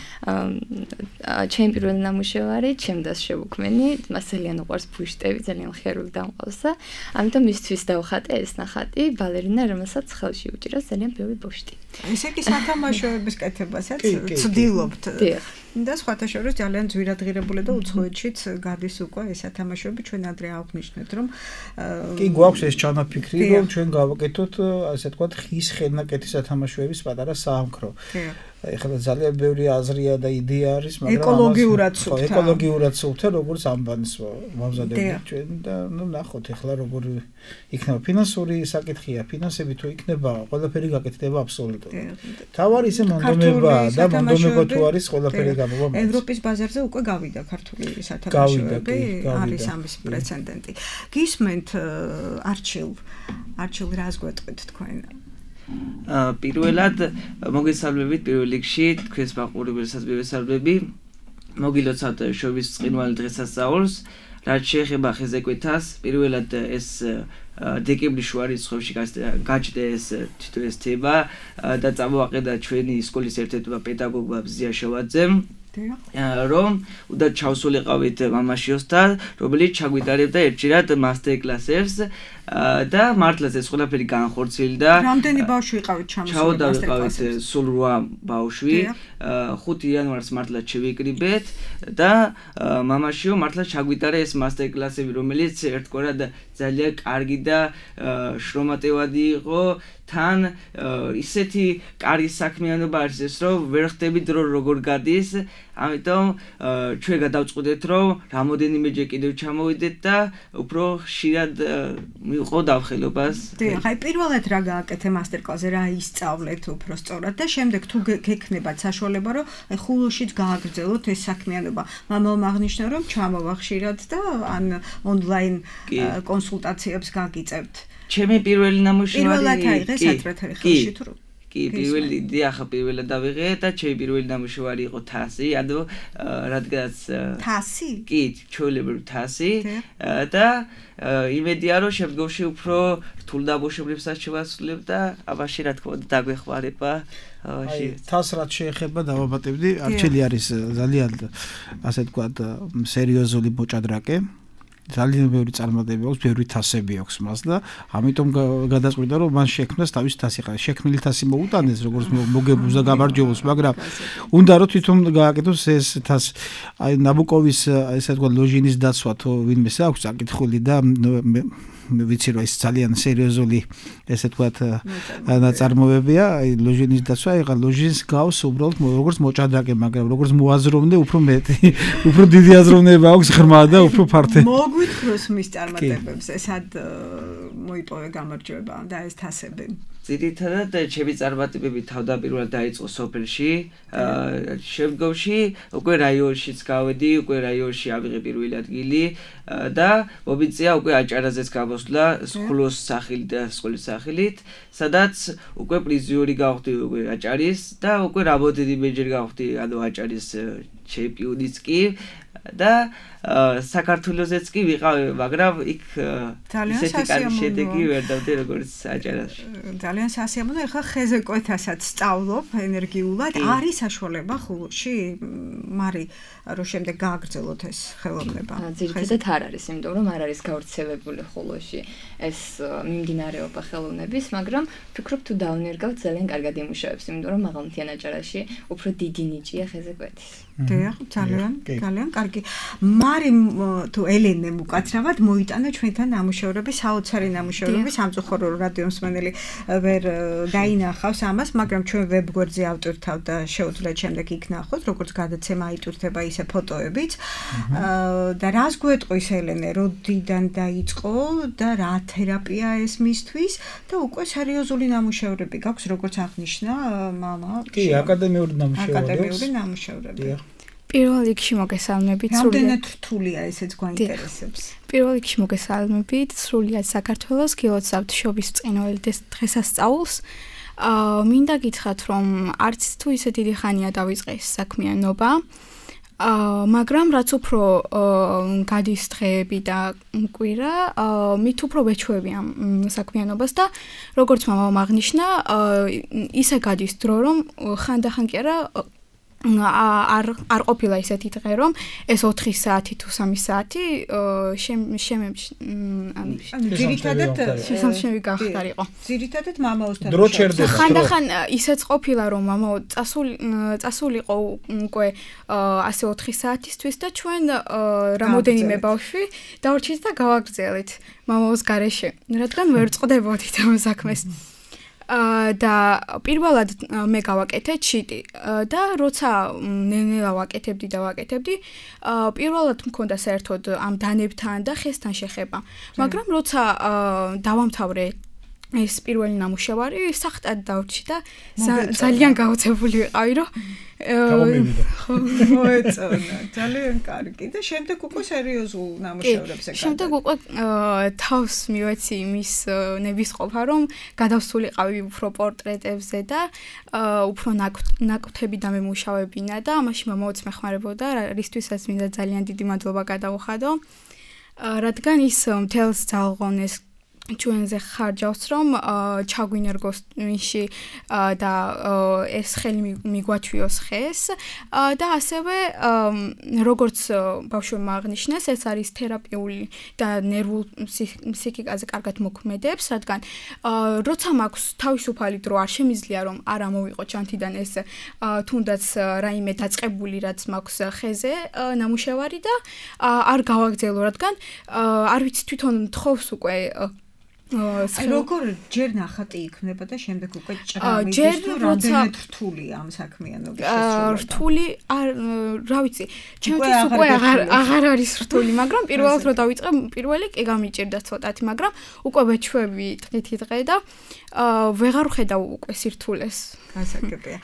ჩემი პირველი ნამუშევარი ჩემდას შევუქმენი, მას ძალიან უყვარს ბუშტები, ძალიან ხერული დამყავს და ამიტომ მისთვის დავხატე ეს ნახატი, ბალერინა, რომელსაც ხელში უჭირავს ძალიან ბევრი ბუშტი. ესე კი სათამაშოების კეთებასაც ცდილობთ. და სხვათა შორის ძალიან ძვირადღირებული და უცხოეთშიც გადის უკვე ეს სათამაშოები, ჩვენ ადრე აღვნიშნეთ, რომ კი გვაქვს ეს ჩანაფიქრი, რომ ჩვენ გავაკეთოთ ასე თქვათ ხის ხელნაკეთის სათამაშოების პატარა საამქრო. ეხლა ძალიან ბევრი აზრია და იდეა არის, მაგრამ ეკოლოგიურად სუფთა. ეკოლოგიურად სუფთა, როგორც ამბანს ვამზადებთ ჩვენ და ნუ ნახოთ ეხლა როგორ იქნება ფინანსური საკითხია, ფინანსები თუ იქნება, ყველაფერი გაკეთდება აბსოლუტურად. თავარი ისე მონდომებაა და მონდომება თუ არის ყველაფერი გამოვამოწ. ევროპის ბაზარზე უკვე გავიდა ქართული სათამაშოები, არის ამის პრეცედენტი. გისმენთ არჩილ, არჩილ რას გვეტყვით თქვენ? პირველად მოგესალმებით პირველ რიგში თქვენს მაყურებელსაც მივესალმები. მოგილოცავთ შობის წინვალ დღესასწაულს, რაც შეეხება ხეზეკვეთას. პირველად ეს დეკემბრის შუა რიცხვებში გაჩნდა ეს თვითონ ეს თემა და წამოაყენა ჩვენი სკოლის ერთ-ერთმა პედაგოგმა ბზია შევაძემ. რომ უნდა ჩავსულიყავით მამაშიოსთან, რომელიც ჩაგვიტარებდა ერთჯერად მასტერ კლასებს და მართლაც ეს ყველაფერი განხორციელდა. რამდენი ბავშვი იყავით ჩამოსული მასტერ კლასებში? სულ რვა ბავშვი. ხუთი იანვარს მართლაც შევიკრიბეთ და მამაშიო მართლაც ჩაგვიტარა ეს მასტერ კლასები, რომელიც ერთგვარად ძალიან კარგი და შრომატევადი იყო. თან ისეთი კარგი საქმიანობა არის ეს, რომ ვერ ხდები დრო როგორ გადის. ამიტომ ჩვენ გადავწყვეტეთ, რომ რამოდენიმეჯერ კიდევ ჩამოვიდეთ და უფრო ხშირად მივყო დავხელობას. დიახ, აი პირველად რა გააკეთე მასტერ კლასზე, რა ისწავლეთ უფრო სწორად და შემდეგ თუ გექნებათ საშუალება, რომ აი ხულოშიც გააგრძელოთ ეს საქმიანობა. მამამ აღნიშნა, რომ ჩამოვა ხშირად და ან ონლაინ კონსულტაციებს გაგიწევთ. ჩემი პირველი ნამუშევარი პირველად აიღეს ათრეთერი ხელში თუ კი პირველი დიახ პირველად დავიღე და ჩემი პირველი ნამუშევარი იყო თასი, ანუ რადგანაც თასი? კი, ჩვეულებრივი თასი და იმედია რომ შემდგომში უფრო რთულ ნამუშევრებსაც შევასრულებ და ამაში რა თქმა უნდა დაგვეხმარება. აი თას რაც შეეხება დავაბატებდი, არჩელი არის ძალიან ასე ვთქვათ სერიოზული მოჭადრაკე. ძალიან ბევრი წარმატება აქვს, ბევრი თასები აქვს მას და ამიტომ გადაწყვიტა რომ მან შექმნას თავისი თასი. ხა შექმნილი თასი მოუტანეს როგორც მოგებულს და გამარჯვებულს, მაგრამ უნდა რომ თვითონ გააკეთოს ეს თასი. აი ნაბუკოვის ესე თქვა ლოჟინის დაცვა თუ ვინმე აქვს საკითხული და ვიცი რომ ეს ძალიან სერიოზული ესე თქვათ ნაწარმოებია. აი ლოჟინის დაცვა, ეხლა ლოჟინს გავს უბრალოდ როგორც მოჭადრაკე, მაგრამ როგორც მოაზროვნე უფრო მეტი, უფრო დიდი აზროვნება აქვს ღრმა და უფრო ფართო. მოგვითხროს მის წარმატებებს, ესად მოიპოვე გამარჯვება და ეს თასები. ძირითადად ჩემი წარმატებები თავდაპირველად დაიწყო სოფელში, შემდგომში უკვე რაიონშიც გავედი, უკვე რაიონში ავიღე პირველი ადგილი და მომიწია უკვე აჭარაზეც გამოსვლა სკოლის სახელით და სკოლის სახელით, სადაც უკვე პრიზიორი გავხდი უკვე აჭარის და უკვე რამოდენიმეჯერ გავხდი ანუ აჭარის ჩემპიონიც კი და საქართველოსეც კი ვიყავი, მაგრამ იქ ისეთი კარგი შედეგი ვერ დავდე როგორც აჭარაში. ძალიან სასიამოვნო. ეხლა ხეზეკვეთასაც სწავლობ ენერგიულად. არის საშუალება ხულოში, მარი რომ შემდეგ გააგრძელოთ ეს ხელოვნება? ძირითადად არ არის, იმიტომ რომ არ არის გავრცელებული ხულოში ეს მიმდინარეობა ხელოვნების, მაგრამ ვფიქრობ თუ დავნერგავთ ძალიან კარგად იმუშავებს, იმიტომ რომ მაღალმთიან აჭარაში უფრო დიდი ნიჭია ხეზეკვეთის. დიახ, ძალიან, ძალიან კარგი. მარი თუ ელენე უკაცრავად მოიტანა ჩვენთან ნამუშევრები, საოცარი ნამუშევრები, სამწუხარო რადიო მსმენელი ვერ დაინახავს ამას, მაგრამ ჩვენ ვებგვერდზე ავტვირთავ და შეუძლიათ შემდეგ იქ ნახოთ, როგორც გადაცემა აიტვირთება ისე ფოტოებიც. და რას გვეტყვის ელენე, როდიდან დაიწყო და რა თერაპია ეს მისთვის და უკვე სერიოზული ნამუშევრები გაქვს, როგორც აღნიშნა მამა. კი, აკადემიური ნამუშევრები. აკადემიური ნამუშევრები. პირველ რიგში მოგესალმებით. რამდენად რთულია ესეც გვაინტერესებს. პირველ რიგში მოგესალმებით. სრულიად საქართველოს გილოცავთ შობის წინვალ დღესასწაულს. აა მინდა გითხრათ, რომ არც თუ ისე დიდი ხანია დავიწყე ეს საქმიანობა. აა მაგრამ რაც უფრო გადის დღეები და კვირა, მით უფრო ვეჩვევი ამ საქმიანობას და როგორც მამამ აღნიშნა, ისე გადის დრო, რომ ხანდახან კი არა არ არ ყოფილა ისეთი დღე რომ ეს ოთხი საათი თუ სამი საათი შემემში ანუ ძირითადად შესამჩნევი გახდარიყო. ძირითადად მამაოსთან დრო ჩერდება. ხანდახან ისეც ყოფილა რომ მამაო წასული წასულიყო უკვე ასე ოთხი საათისთვის და ჩვენ რამოდენიმე ბავშვი დავრჩით და გავაგრძელეთ მამაოს გარეშე, რადგან ვერ წყვდებოდით ამ საქმეს. და პირველად მე გავაკეთე ჩიტი და როცა ნელ-ნელა ვაკეთებდი და ვაკეთებდი, პირველად მქონდა საერთოდ ამ დანებთან და ხესთან შეხება. მაგრამ როცა დავამთავრე ეს პირველი ნამუშევარი სახტად დავრჩი და ძალიან გაოცებული ვიყავი, რომ მოეწონა, ძალიან კარგი და შემდეგ უკვე სერიოზულ ნამუშევრებზე გადადი. შემდეგ უკვე თავს მივეცი იმის ნებისყოფა, რომ გადავსულიყავი უფრო პორტრეტებზე და უფრო ნაკვთები დამემუშავებინა და ამაში მამაოც მეხმარებოდა, რისთვისაც მინდა ძალიან დიდი მადლობა გადავუხადო. რადგან ის მთელს ძალღონეს ჩვენზე ხარჯავს, რომ ჩაგვინერგოს მისში და ეს ხელი მიგვაჩვიოს ხეს და ასევე როგორც ბავშვებმა აღნიშნეს, ეს არის თერაპიული და ნერვულ ფსიქიკაზე კარგად მოქმედებს, რადგან როცა მაქვს თავისუფალი დრო, არ შემიძლია რომ არ ამოვიყო ჩანთიდან ეს თუნდაც რაიმე დაწყებული რაც მაქვს ხეზე ნამუშევარი და არ გავაგზელო, რადგან არ ვიცი თვითონ მთხოვს უკვე აი როგორ ჯერ ნახატი იქნება და შემდეგ უკვე ჭრამიდის თუ რამდენად რთული ამ საქმიანობის შესრულება. რთული არ რა ვიცი, ჩემთვის უკვე აღარ აღარ არის რთული, მაგრამ პირველად რო დავიწყე, პირველი კი გამიჭირდა ცოტათი, მაგრამ უკვე ვეჩვევი დღითი დღე და ვეღარ ვხედავ უკვე სირთულეს. გასაგებია.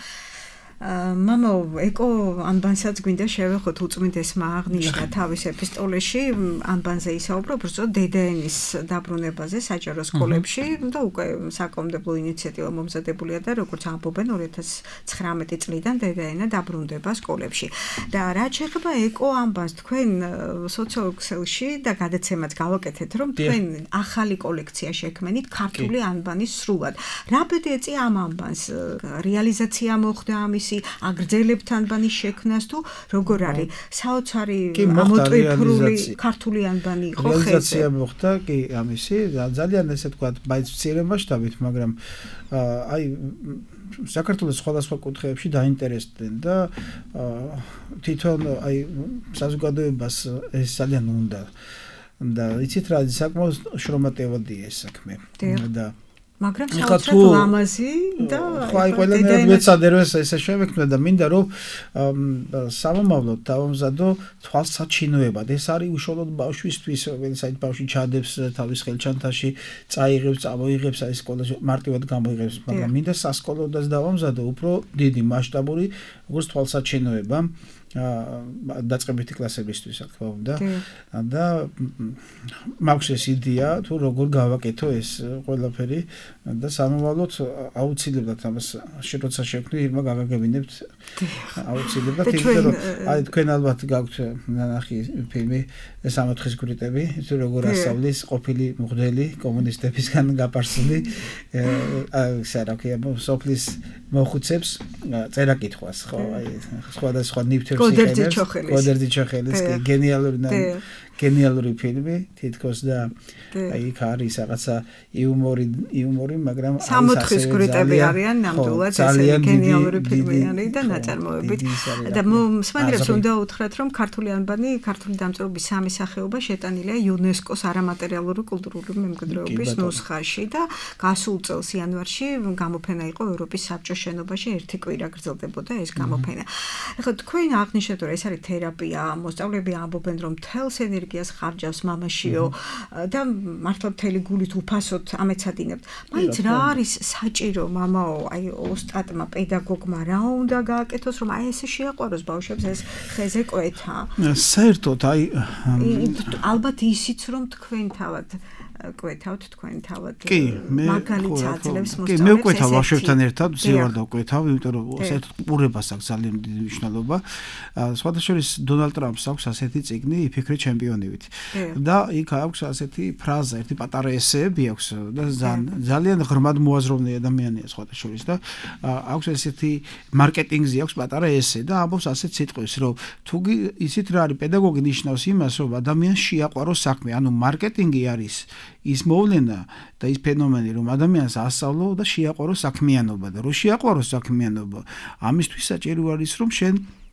მამაო, ეკო ანბანსაც გვინდა შევეხოთ უწმინდესმა აღნიშნა თავის ეპისტოლეში, ანბანზე ისაუბრა უბრალოდ დედაენის დაბრუნებაზე საჯარო სკოლებში და უკვე საკომდებლო ინიციატივა მომზადებულია და როგორც ამბობენ ორი ათას ცხრამეტი წლიდან დედაენა დაბრუნდება სკოლებში. და რა შეეხება ეკო ანბანს, თქვენ სოციოქსელში და გადაცემაც გავაკეთეთ, რომ თქვენ ახალი კოლექცია შექმნით ქართული ანბანის სრულად. რა ბედი ეწია ამ ანბანს? რეალიზაცია მოხდა ამის აგრძელებთან ბანის შექმნას თუ როგორ არის საოცარი ამოტვიფრული ქართული ანბანი იყო ხეზე რეალიზაცია მოხდა კი ამისი ძალიან ესე ვთქვათ მაინც მცირე მასშტაბით მაგრამ აი საქართველოს სხვადასხვა კუთხეებში დაინტერესდნენ და თვითონ აი საზოგადოებას ეს ძალიან უნდა და იცით რა საკმაოდ შრომატევადია ეს საქმე და მაგრამ საოცრად ლამაზი და ხო აი ყველანაირად მეცადეროს ესე შევექმნა და მინდა რომ სამომავლოდ დავამზადო თვალსაჩინოებად ეს არის უშუალოდ ბავშვისთვის ვინცაით ბავშვი ჩადებს თავის ხელჩანთაში წაიღებს წამოიღებს აი სკოლაში მარტივად გამოიღებს მაგრამ მინდა სასკოლოდაც დავამზადო უფრო დიდი მასშტაბური როგორც თვალსაჩინოება დაწყებითი კლასებისთვის რა თქმა უნდა და მაქვს ეს იდეა თუ როგორ გავაკეთო ეს ყველაფერი და სამომავლოდ აუცილებლად ამას როცა შევქმნი ირმა გავაგებინებთ აუცილებლად იმიტომ რომ აი თქვენ ალბათ გაქვთ ნახი ფილმი სამოთხის კრიტები თუ როგორ ასწავლის ყოფილი მღვდელი კომუნისტებისგან გაპარსული სარაკია სოფლის მოხუცებს წერა კითხვას ხო აი სხვადასხვა ნივთებს გოდერძი ჩოხელის გოდერძი ჩოხელის გენიალური გენიალური ფილმი თითქოს და აი იქ არის რაღაცა იუმორი იუმორი მაგრამ სამოთხის კრიტები არიან ნამდვილად ეს გენიალური ფილმი არის და ნაწარმოებით და მსმენელებს უნდა უთხრათ რომ ქართული ანბანი ქართული დამწერლობის სამი სახეობა შეტანილია იუნესკოს არამატერიალური კულტურული მემკვიდრეობის ნუსხაში და გასულ წელს იანვარში გამოფენა იყო ევროპის საბჭოს შენობაში ერთი კვირა გრძელდებოდა ეს გამოფენა. ახლა თქვენ აღნიშნეთ რომ ეს არის თერაპია, მოსწავლეები ამბობენ რომ თელს ენერგიას ხარჯავს მამაშიო და მართლა მთელი გულით უფასოდ ამეცადინებთ. მაინც რა არის საჭირო მამაო, აი ოსტატმა, პედაგოგმა რა უნდა გააკეთოს რომ აი ესე შეაყვაროს ბავშვებს ეს ხეზე კვეთა? საერთოდ აი ალბათ ისიც რომ თქვენ თავად კვეთავთ თქვენ თავად მაგალითს აძლევს მოსწავლეებს. კი, მე ვკვეთავ ბავშვებთან ერთად, ზევარ და ვკვეთავ, იმიტომ რომ საერთოდ ყურებას აქვს ძალიან დიდი მნიშვნელობა. სხვადასხვა დონალდ ტრამპს აქვს ასეთი წიგნი იფიქრე ჩემპიონივით. და იქ აქვს ასეთი ფრაზა, ერთი პატარა ესეები აქვს და ძალიან ღრმად მოაზროვნე ადამიანია სხვადასხვა და აქვს ესეთი მარკეტინგზე აქვს პატარა ესე და ამბობს ასეთ სიტყვებს, რომ თუ ისიც რა არის პედაგოგი ნიშნავს იმას, რომ ადამიანს შეაყვაროს საქმე, ანუ მარკეტინგი არის ის მოვლენა და ის ფენომენი რომ ადამიანს ასწავლო და შეაყვაროს საქმიანობა და რომ შეაყვაროს საქმიანობა ამისთვის საჭირო არის რომ შენ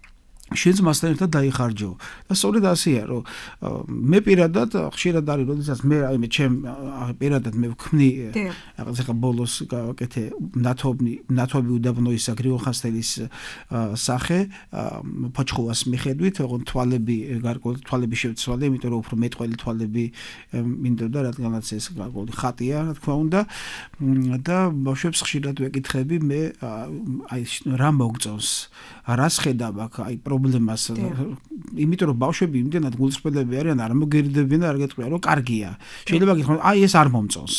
შენს მასთან ერთად დაიხარჯო და სწორედ ასეა რომ მე პირადად ხშირად არის როდესაც მე აი მე ჩემ პირადად მე ვქმნი რაღაც ახლა ბოლოს გავაკეთე ნათობი ნათობი უდაბნოის გრიგოლ ხანძთელის სახე ფოჩხუას მიხედვით ოღონდ თვალები გარკვეული თვალები შევცვალე იმიტომ რომ უფრო მეტყველი თვალები მინდოდა რადგანაც ეს გარკვეული ხატია რა თქმა უნდა და ბავშვებს ხშირად ვეკითხები მე აი რა მოგწონს რას ხედავ აქ აი პრობლემას იმიტომ რომ ბავშვები იმდენად გულწრფელები არიან არ მოგერიდებიან და არ გეტყვია რომ კარგია შეიძლება გითხრათ აი ეს არ მომწონს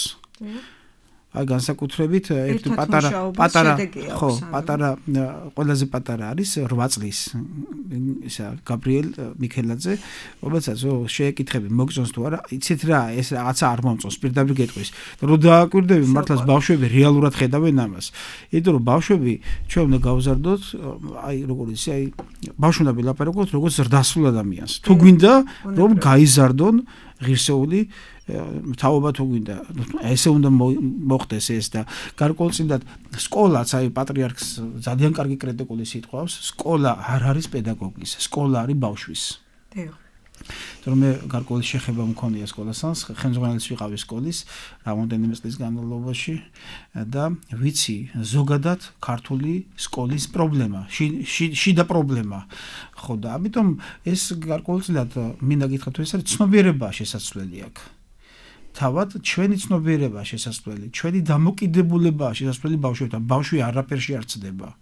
აი განსაკუთრებით ერთი პატარა პატარა ხო პატარა ყველაზე პატარა არის რვა წლის ისა გაბრიელ მიქელაძე რომელსაც შეეკითხები მოგწონს თუ არა იცით რა ეს რაღაცა არ მომწონს პირდაპირ გეტყვის რომ დააკვირდები მართლაც ბავშვები რეალურად ხედავენ ამას იმიტომ რომ ბავშვები ჩვენ უნდა გავზარდოთ აი როგორ იცი აი ბავშვი უნდა ვილაპარაკოთ როგორც ზრდასრულ ადამიანს თუ გვინდა რომ გაიზარდონ ღირსეული თაობა თუ გვინდა ესე უნდა მოხდეს ეს და გარკვეულწილად სკოლაც აი პატრიარქს ძალიან კარგი კრიტიკული სიტყვავს სკოლა არ არის პედაგოგის სკოლა არის ბავშვის რომ მე გარკვეული შეხება მქონია სკოლასთან ხელმძღვანელიც ვიყავი სკოლის რამოდენიმე წლის განმავლობაში და ვიცი ზოგადად ქართული სკოლის პრობლემა შიდა პრობლემა ხო და ამიტომ ეს გარკვეულწილად მინდა გითხრათ ეს არის ცნობიერება შესაძლებელი აქ თავად ჩვენი ცნობიერება შესაძლებელი ჩვენი დამოკიდებულება შესაძლებელი ბავშვებთან ბავშვი არაფერში არ ცდება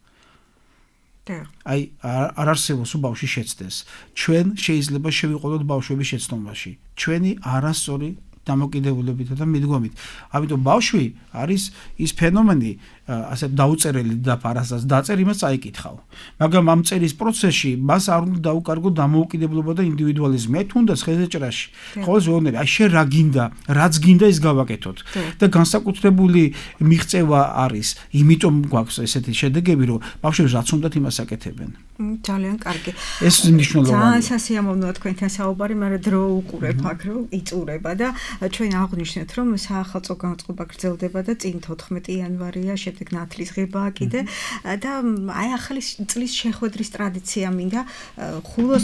აი არ არსებობს რომ ბავშვი შეცდეს ჩვენ შეიძლება შევიყოლოთ ბავშვების შეცდომაში ჩვენი არასწორი დამოკიდებულებითა და მიდგომით ამიტომ ბავშვი არის ის ფენომენი ასე დაუწერელი და ფარასაც დაწერ იმას წაიკითხავ მაგრამ ამ წერის პროცესში მას არ უნდა დაუკარგო დამოუკიდებლობა და ინდივიდუალიზმი აი თუნდაც ხელშეჭრაში ყოველს ვეუბნები აი შენ რა გინდა რაც გინდა ის გავაკეთოთ და განსაკუთრებული მიღწევა არის იმიტომ გვაქვს ესეთი შედეგები რომ ბავშვებს რაც უნდათ იმას აკეთებენ ძალიან კარგი ეს მნიშვნელოვანია ძალიან სასიამოვნოა თქვენთან საუბარი მაგრამ დრო უყურებ აქ რომ იწურება და ჩვენ აღვნიშნეთ რომ საახალწლო განწყობა გრძელდება და წინ თოთხმეტი იანვარია შემდეგ ნათლის ღებაა კიდე და აი ახალი წლის შეხვედრის ტრადიცია მინდა ხულოს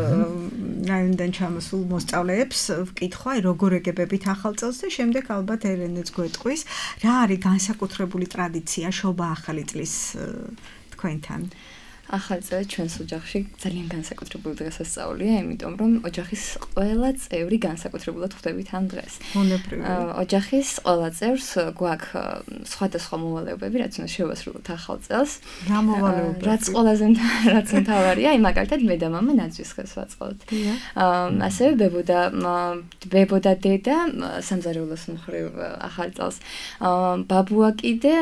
რაიონიდან ჩამოსულ მოსწავლეებს ვკითხვა როგორ ეგებებით ახალ წელს და შემდეგ ალბათ ერენეც გვეტყვის რა არის განსაკუთრებული ტრადიცია შობა ახალი წლის თქვენთან ახალი წელი ჩვენს ოჯახში ძალიან განსაკუთრებული დღესასწაულია, იმიტომ რომ ოჯახის ყველა წევრი განსაკუთრებულად ხვდებით ამ დღეს. ოჯახის ყველა წევრს გვაქვს სხვადასხვა მოვალეობები, რაც უნდა შევასრულოთ ახალ წელს. რა მოვალეობები? რაც ყველაზე რაც მთავარია, აი მაგალითად მე და მამა ნაძვის ხელს ვაწყობთ. ასევე ბებო და ბებო და დედა სამზარეულოს მხრივ ახალ წელს. ბაბუა კიდე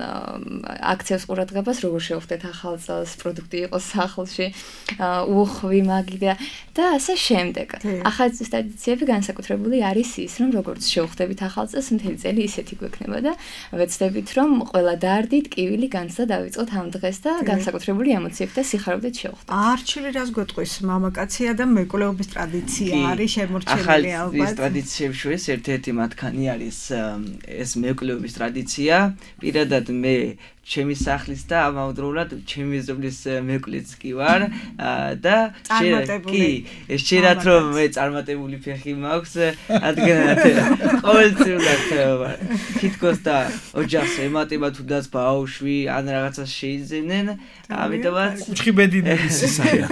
აქციას ყურადღებას როგორ შევხვდეთ ახალ წელს პროდუქტ იყოს სახლში, უხვი მაგიდა და ასე შემდეგ. ახალი წლის ტრადიციები განსაკუთრებული არის ის, რომ როგორც შევხვდებით ახალ წელს, მთელი წელი ისეთი გვექნება და ვეცდებით, რომ ყველა დაარდით, კივილი განცდა დავიწყოთ ამ დღეს და განსაკუთრებული ემოციებით და სიხარულით შევხვდეთ. არჩილი რას გვეტყვის, მამაკაცია და მეკვლეობის ტრადიცია არის შემორჩენილი ალბათ. ახალი წლის ტრადიციების შორის ერთ-ერთი მათგანი არის ეს მეკვლეობის ტრადიცია. პირადად მე ჩემი სახლის და ამავდროულად ჩემი ზომის მეკლეც კი ვარ და კი შეიძლება რომ მე წარმატებული ფეხი მაქვს რადგანაც ყოველწლიურად თითქოს და ოჯახს ემატება თუნდაც ბავშვი ან რაღაცას შეიძენენ ამიტომაც უჩხიბედინების ისაა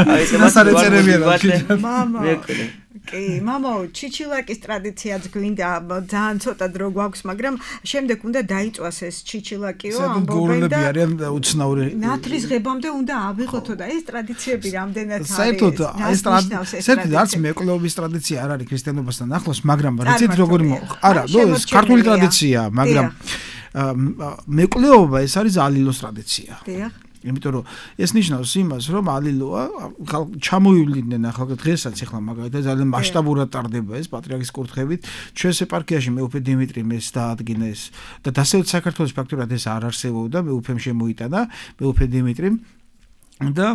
ამიტომაც მამა კი, მამაო, ჩიჩილაკის ტრადიციაც გვინდა, ძალიან ცოტა დრო გვაქვს, მაგრამ შემდეგ უნდა დაიწვას ეს ჩიჩილაკიო, ამბობენ და არიან უცნაური. ნათლის ღებამდე უნდა ავიღოთო და ეს ტრადიციები რამდენად არის. საერთოდ ეს ტრადიცია, არც მეკვლეობის ტრადიცია არ არის ქრისტიანობასთან ახლოს, მაგრამ რიცით როგორი არა, ნუ ეს ქართული ტრადიციაა, მაგრამ მეკვლეობა ეს არის ალილოს ტრადიცია. დიახ. იმიტომ რომ ეს ნიშნავს იმას, რომ ალილოა ჩამოივლიდნენ ახლა დღესაც ახლა მაგალითად ძალიან მასშტაბურად ტარდება ეს პატრიარქის კურთხევით. ჩვენს ეპარქიაში მეუფე დიმიტრიმ ეს დაადგინეს და დასავლეთ საქართველოს ფაქტურად ეს არ არსებობდა, მეუფემ შემოიტანა მეუფე დიმიტრიმ და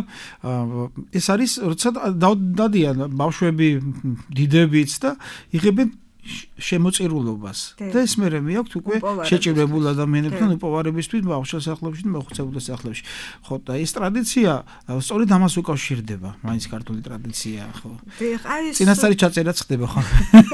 ეს არის როცა დადიან ბავშვები დიდებიც და იღებენ შემოწირულობას და ეს მე მე აქვს უკვე შეჭირებულ ადამიანებთან უპოვარებისთვის ბავშვთა სახლებში და მოხუცებულთა სახლებში. ხო და ეს ტრადიცია სწორედ ამას უკავშირდება, მაინც ქართული ტრადიცია, ხო. წინასწარი ჩაწერაც ხდება ხო.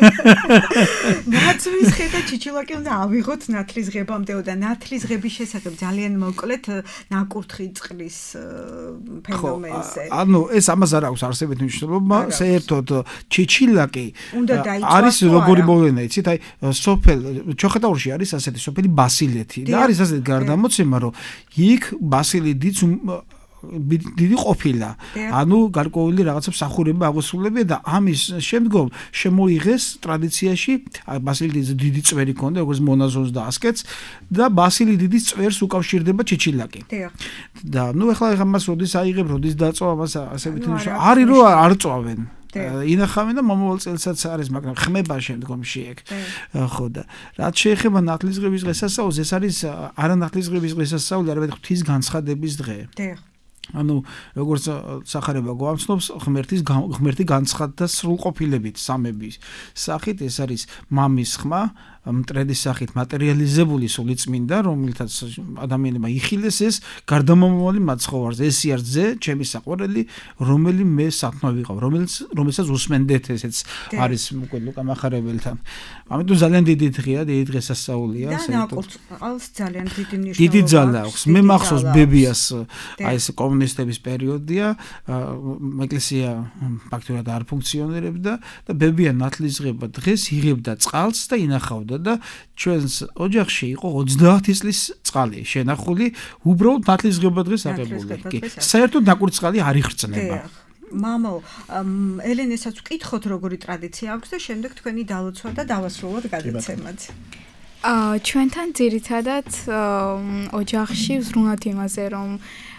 ნაცვის ხედა ჩიჩილაკი უნდა ავიღოთ ნათლის ღებამდე და ნათლის ღების შესახებ ძალიან მოკლედ ნაკურთხი წყლის ფენომენზე. ანუ ეს ამას არ აქვს არსებითი მნიშვნელობა, საერთოდ ჩიჩილაკი არის როგორი მოვლენა, იცით, აი სოფელ ჩოხეთაურში არის ასეთი სოფელი ბასილეთი და არის ასეთი გარდამოცემა, რომ იქ ბასილი დიც დიდი ყოფილა. ანუ გარკვეული რაღაცა მსახურება აღესრულებია და ამის შემდგომ შემოიღეს ტრადიციაში ბასილი დიდის დიდი წვერი ქონდა, როგორც მონაზონს და ასკეთს და ბასილი დიდის წვერს უკავშირდება ჩიჩილაკი. და ნუ ეხლა ამას როდის აიღებ, როდის დაწვა ამას ასეთი თვითონ არის რომ არ წვავენ. ინახავენ და მომავალ წელსაც არის, მაგრამ ხმება შემდგომში ეგ. ხო და რაც შეეხება ნათლისღების დღესასწაულს, ეს არის არა ნათლისღების დღესასწაული, არამედ ღვთის განცხადების დღე. ანუ როგორც სახარება გვამცნობს ღმერთის ღმერთი განცხადდა სრულყოფილებით სამების სახით, ეს არის მამის ხმა მტრედის სახით მატერიალიზებული სულიწმინდა, რომელთაც ადამიანებმა იხილეს ეს გარდამამავალი მაცხოვარზე, ეს იარზე ჩემი საყვარელი, რომელი მე სათნო ვიყავ, რომელიც რომელსაც უსმენდეთ, ესეც არის უკვე ლუკა მახარებელთან. ამიტომ ძალიან დიდი დღეა, დიდი დღესასწაულია, საერთოდ. ყავს ძალიან დიდი ნიშნულობა. დიდი ძალა აქვს. მე მახსოვს ბებიას აი ეს კომუნისტების პერიოდია, ეკლესია ფაქტურად არ ფუნქციონირებდა და ბებია ნათლისღება დღეს იღებდა წყალს და ინახავდა და ჩვენს ოჯახში იყო ოცდაათი წლის წყალი შენახული, უბრალოდ ნათლისღება დღეს აღებული. კი, საერთოდ ნაკურთხი წყალი არ იხრწნება. მამო, ელენესაც ვკითხოთ როგორი ტრადიცია აქვს და შემდეგ თქვენი დალოცვა და დავასრულოთ გადაცემაც. აა ჩვენთან ძირითადად ოჯახში ვზრუნავთ იმაზე, რომ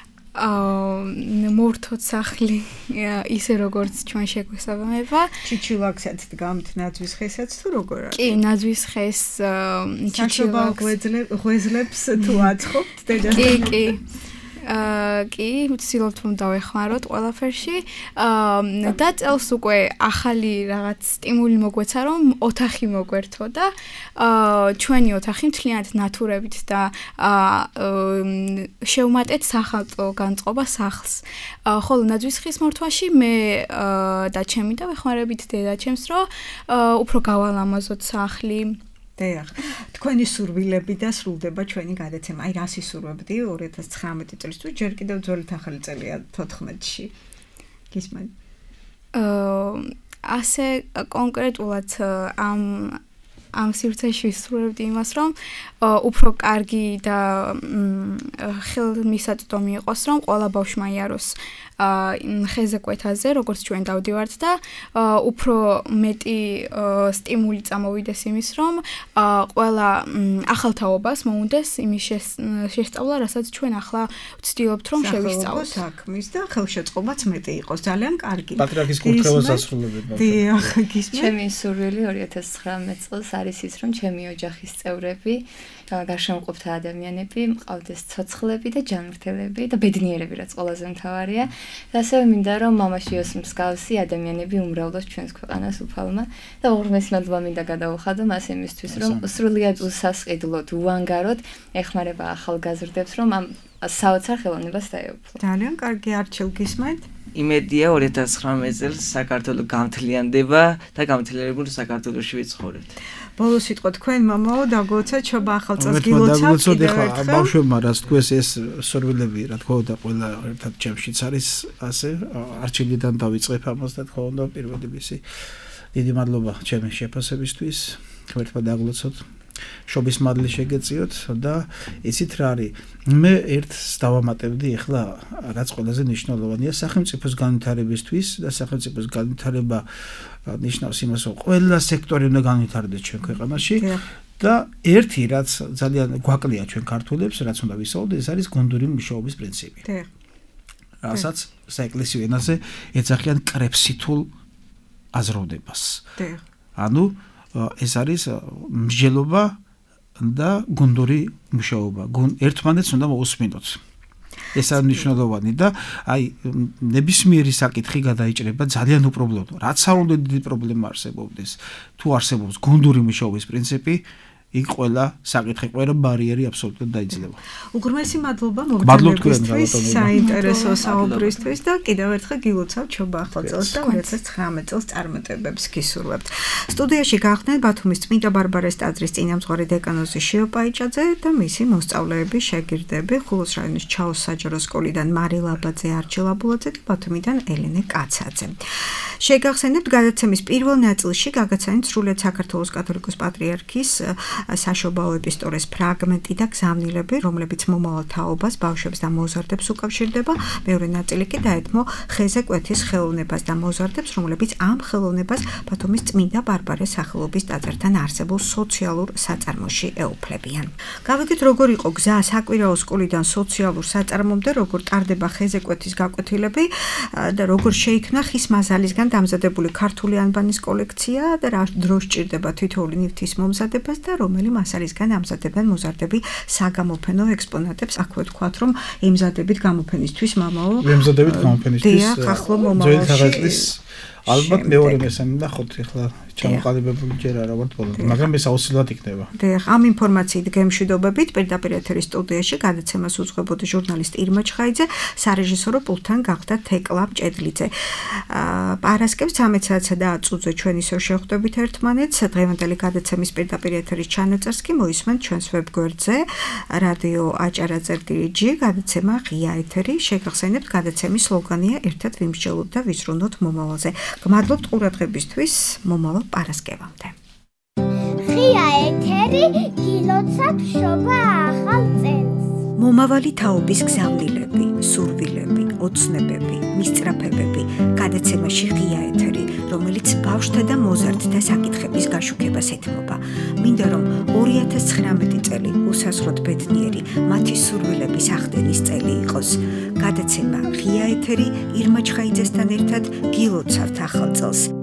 აა მორთოთ სახლი ისე როგორც ჩვენ შეგვესაბამება. ჩიჩილაკსაც დგამთ ნაძვის ხესაც თუ როგორ არის? კი, ნაძვის ხეს ჩიჩილაკს ღვეძლებს თუ აცხობთ დედას? კი, კი. აა კი, ვცდილობთ რომ დავეხმაროთ ყველაფერში. აა და წელს უკვე ახალი რაღაც სტიმული მოგვეცა რომ ოთახი მოგვერთო და აა ჩვენი ოთახი მთლიანად ნატურებით და აა შევმატეთ სახალხო განწყობა სახლს. ხოლო ნაძვის ხის მორთვაში მე და ჩემი და ვეხმარებით დედაჩემს რომ უფრო გავალამაზოთ სახლი. დიახ. თქვენი სურვილები და სრულდება ჩვენი გადაცემა. აი რას ისურვებდი ორი ათას ცხრამეტი წლის თუ ჯერ კიდევ ძველით ახალი წელია თოთხმეტში. გისმენთ? აა ასე კონკრეტულად ამ ამ სივრცეში ვისურვებდი იმას, რომ უფრო კარგი და ხელმისაწვდომი იყოს, რომ ყველა ბავშვმა იაროს ხეზე კვეთაზე, როგორც ჩვენ დავდივართ და უფრო მეტი სტიმული წამოვიდეს იმის, რომ ყველა ახალთაობას მოუნდეს იმის შესწავლა, რასაც ჩვენ ახლა ვცდილობთ, რომ შევისწავლოთ. საქმის და ხელშეწყობაც მეტი იყოს, ძალიან კარგი. პატრიარქის კურთხევას ასრულებთ. დიახ, გისმენთ? ჩემი სურვილი ორი ათას ცხრამეტ წელს არის ის, რომ ჩემი ოჯახის წევრები, გარშემოყოფთა ადამიანები მყავდეს ცოცხლები და ჯანმრთელები და ბედნიერები, რაც ყველაზე მთავარია. და ასევე მინდა რომ მამაშიოს მსგავსი ადამიანები უმრავლოს ჩვენს ქვეყანას უფალმა და უღრმეს მადლობა მინდა გადაუხადო მას იმისთვის, რომ სრულიად უსასყიდლოდ, უანგაროდ ეხმარება ახალგაზრდებს, რომ ამ საოცარ ხელოვნებას დაეუფლო. ძალიან კარგი არჩილ გისმენთ? იმედია ორი ათას ცხრამეტ წელს საქართველო გამთლიანდება და გამთლიანებულ საქართველოში ვიცხოვრებთ. ბოლო სიტყვა თქვენ მამაო დაგოცა ჩობა ახალ წელს გილოცავთ კიდევ ერთხელ. ბავშვებმა რაც თქვეს ეს სურვილები რა თქმა უნდა ყველა ერთად ჩემშიც არის ასე არჩილიდან დავიწყებ ამას და თქმა უნდა პირველი მისი დიდი მადლობა ჩემი შეფასებისთვის ერთმა დაგლოცოთ შობის მადლი შეგეწიოთ და იცით რა არის მე ერთს დავამატებდი ახლა რაც ყველაზე მნიშვნელოვანია სახელმწიფოს განვითარებისთვის და სახელმწიფოს განვითარება ნიშნავს იმას რომ ყველა სექტორი უნდა განვითარდეს ჩვენ ქვეყანაში და ერთი რაც ძალიან გვაკლია ჩვენ ქართველებს რაც უნდა ვისაუბროთ ეს არის გუნდური მუშაობის პრინციპი. რასაც საეკლესიო ენაზე ეძახიან კრეფსითულ აზროვნებას. ანუ ეს არის მსჯელობა და გუნდური მუშაობა. ერთმანეთს უნდა მოусმინოთ. ეს არის მნიშვნელოვანი და აი ნებისმიერი საკითხი გადაიჭრება ძალიან უპრობლემო. რაც არ უნდა დიდი პრობლემა არსებობდეს, თუ არსებობს გუნდური მუშაობის პრინციპი, იქ ყველა საკითხი, ყველა ბარიერი აბსოლუტურად დაიძლება. უღრმესი მადლობა მოგწონებისთვის, საინტერესო საუბრისთვის და კიდევ ერთხელ გილოცავთ ჩობა ახალწელს და ორი ათას ცხრამეტ წელს წარმატებებს გისურვებთ. სტუდიაში გახდნენ ბათუმის წმინდა ბარბარეს ტაძრის წინამძღვარი დეკანოზი შიო პაიჭაძე და მისი მოსწავლეები, შეგირდები, ხულოს რაიონის ჩაოს საჯარო სკოლიდან მარი ლაბაძე, არჩილ აბულაძე და ბათუმიდან ელენე კაცაძე. შეგახსენებთ, გადაცემის პირველ ნაწილში გაგაცანით სრულიად საქართველოს კათოლიკოს პატრიარქის საშობაო ეპისტოლეს ფრაგმენტი და გზავნილები, რომლებიც მომავალ თაობას, ბავშვებს და მოზარდებს უკავშირდება. მეორე ნაწილი კი დაეთმო ხეზე კვეთის ხელოვნებას და მოზარდებს, რომლებიც ამ ხელოვნებას ბათუმის წმინდა ბარბარეს სახელობის ტაძართან არსებულ სოციალურ საწარმოში ეუფლებიან. გავიგეთ, როგორ იყო გზა საკვირაო სკოლიდან სოციალურ საწარმომდე, როგორ ტარდება ხეზე კვეთის გაკვეთილები და როგორ შეიქმნა ხის მაზალისგან დამზადებული ქართული ანბანის კოლექცია და რა დროს ჭირდება თითოეული ნივთის მომზადებას და რომელი მასალისგან ამზადებენ მოზარდები საგამოფენო ექსპონატებს. აქვე ვთქვათ, რომ ემზადებით გამოფენისთვის მამაო. ემზადებით გამოფენისთვის. დიახ, ახლა მომავალში. ალბათ მეორე მესამე ნახოთ ახლა ჩამოყალიბებული ჯერ არა ვარ ბოლომდე, მაგრამ ეს აუცილებლად იქნება. დიახ, ამ ინფორმაციით გემშვიდობებით პირდაპირ ეთერის სტუდიაში გადაცემას უძღვებოდა ჟურნალისტ ირმა ჩხაიძე, სარეჟისორო პულტთან გახდა თეკლა მჭედლიძე. პარასკევს ცამეტ საათსა და ათ წუთზე ჩვენ ისევ შევხვდებით ერთმანეთს. დღევანდელი გადაცემის პირდაპირ ეთერის ჩანაწერს კი მოისმენთ ჩვენს ვებგვერდზე რადიო აჭარაძე ჯი, გადაცემა ღია ეთერი. შეგახსენებთ, გადაცემის სლოგანია ერთად ვიმსჯელოთ და ვისრუნოთ მომავალზე. გმადლობთ ყურადღებისთვის, მომავალ პარასკევამდე. ღია ეთერი გილოცავთ შობა ახალ წელს. მომავალი თაობის გზავნილები, სურვილები, ოცნებები, მისწრაფებები, გადაცემაში ღია ეთერი, რომელიც ბავშვთა და მოზარდთა საკითხების გაშუქებას ეთმობა. მინდა რომ ორი ათას ცხრამეტი წელი უსასრულოდ ბედნიერი, მათი სურვილების ახდენის წელი იყოს. გადაცემა ღია ეთერი ირმა ჩხაიძესთან ერთად გილოცავთ ახალ წელს.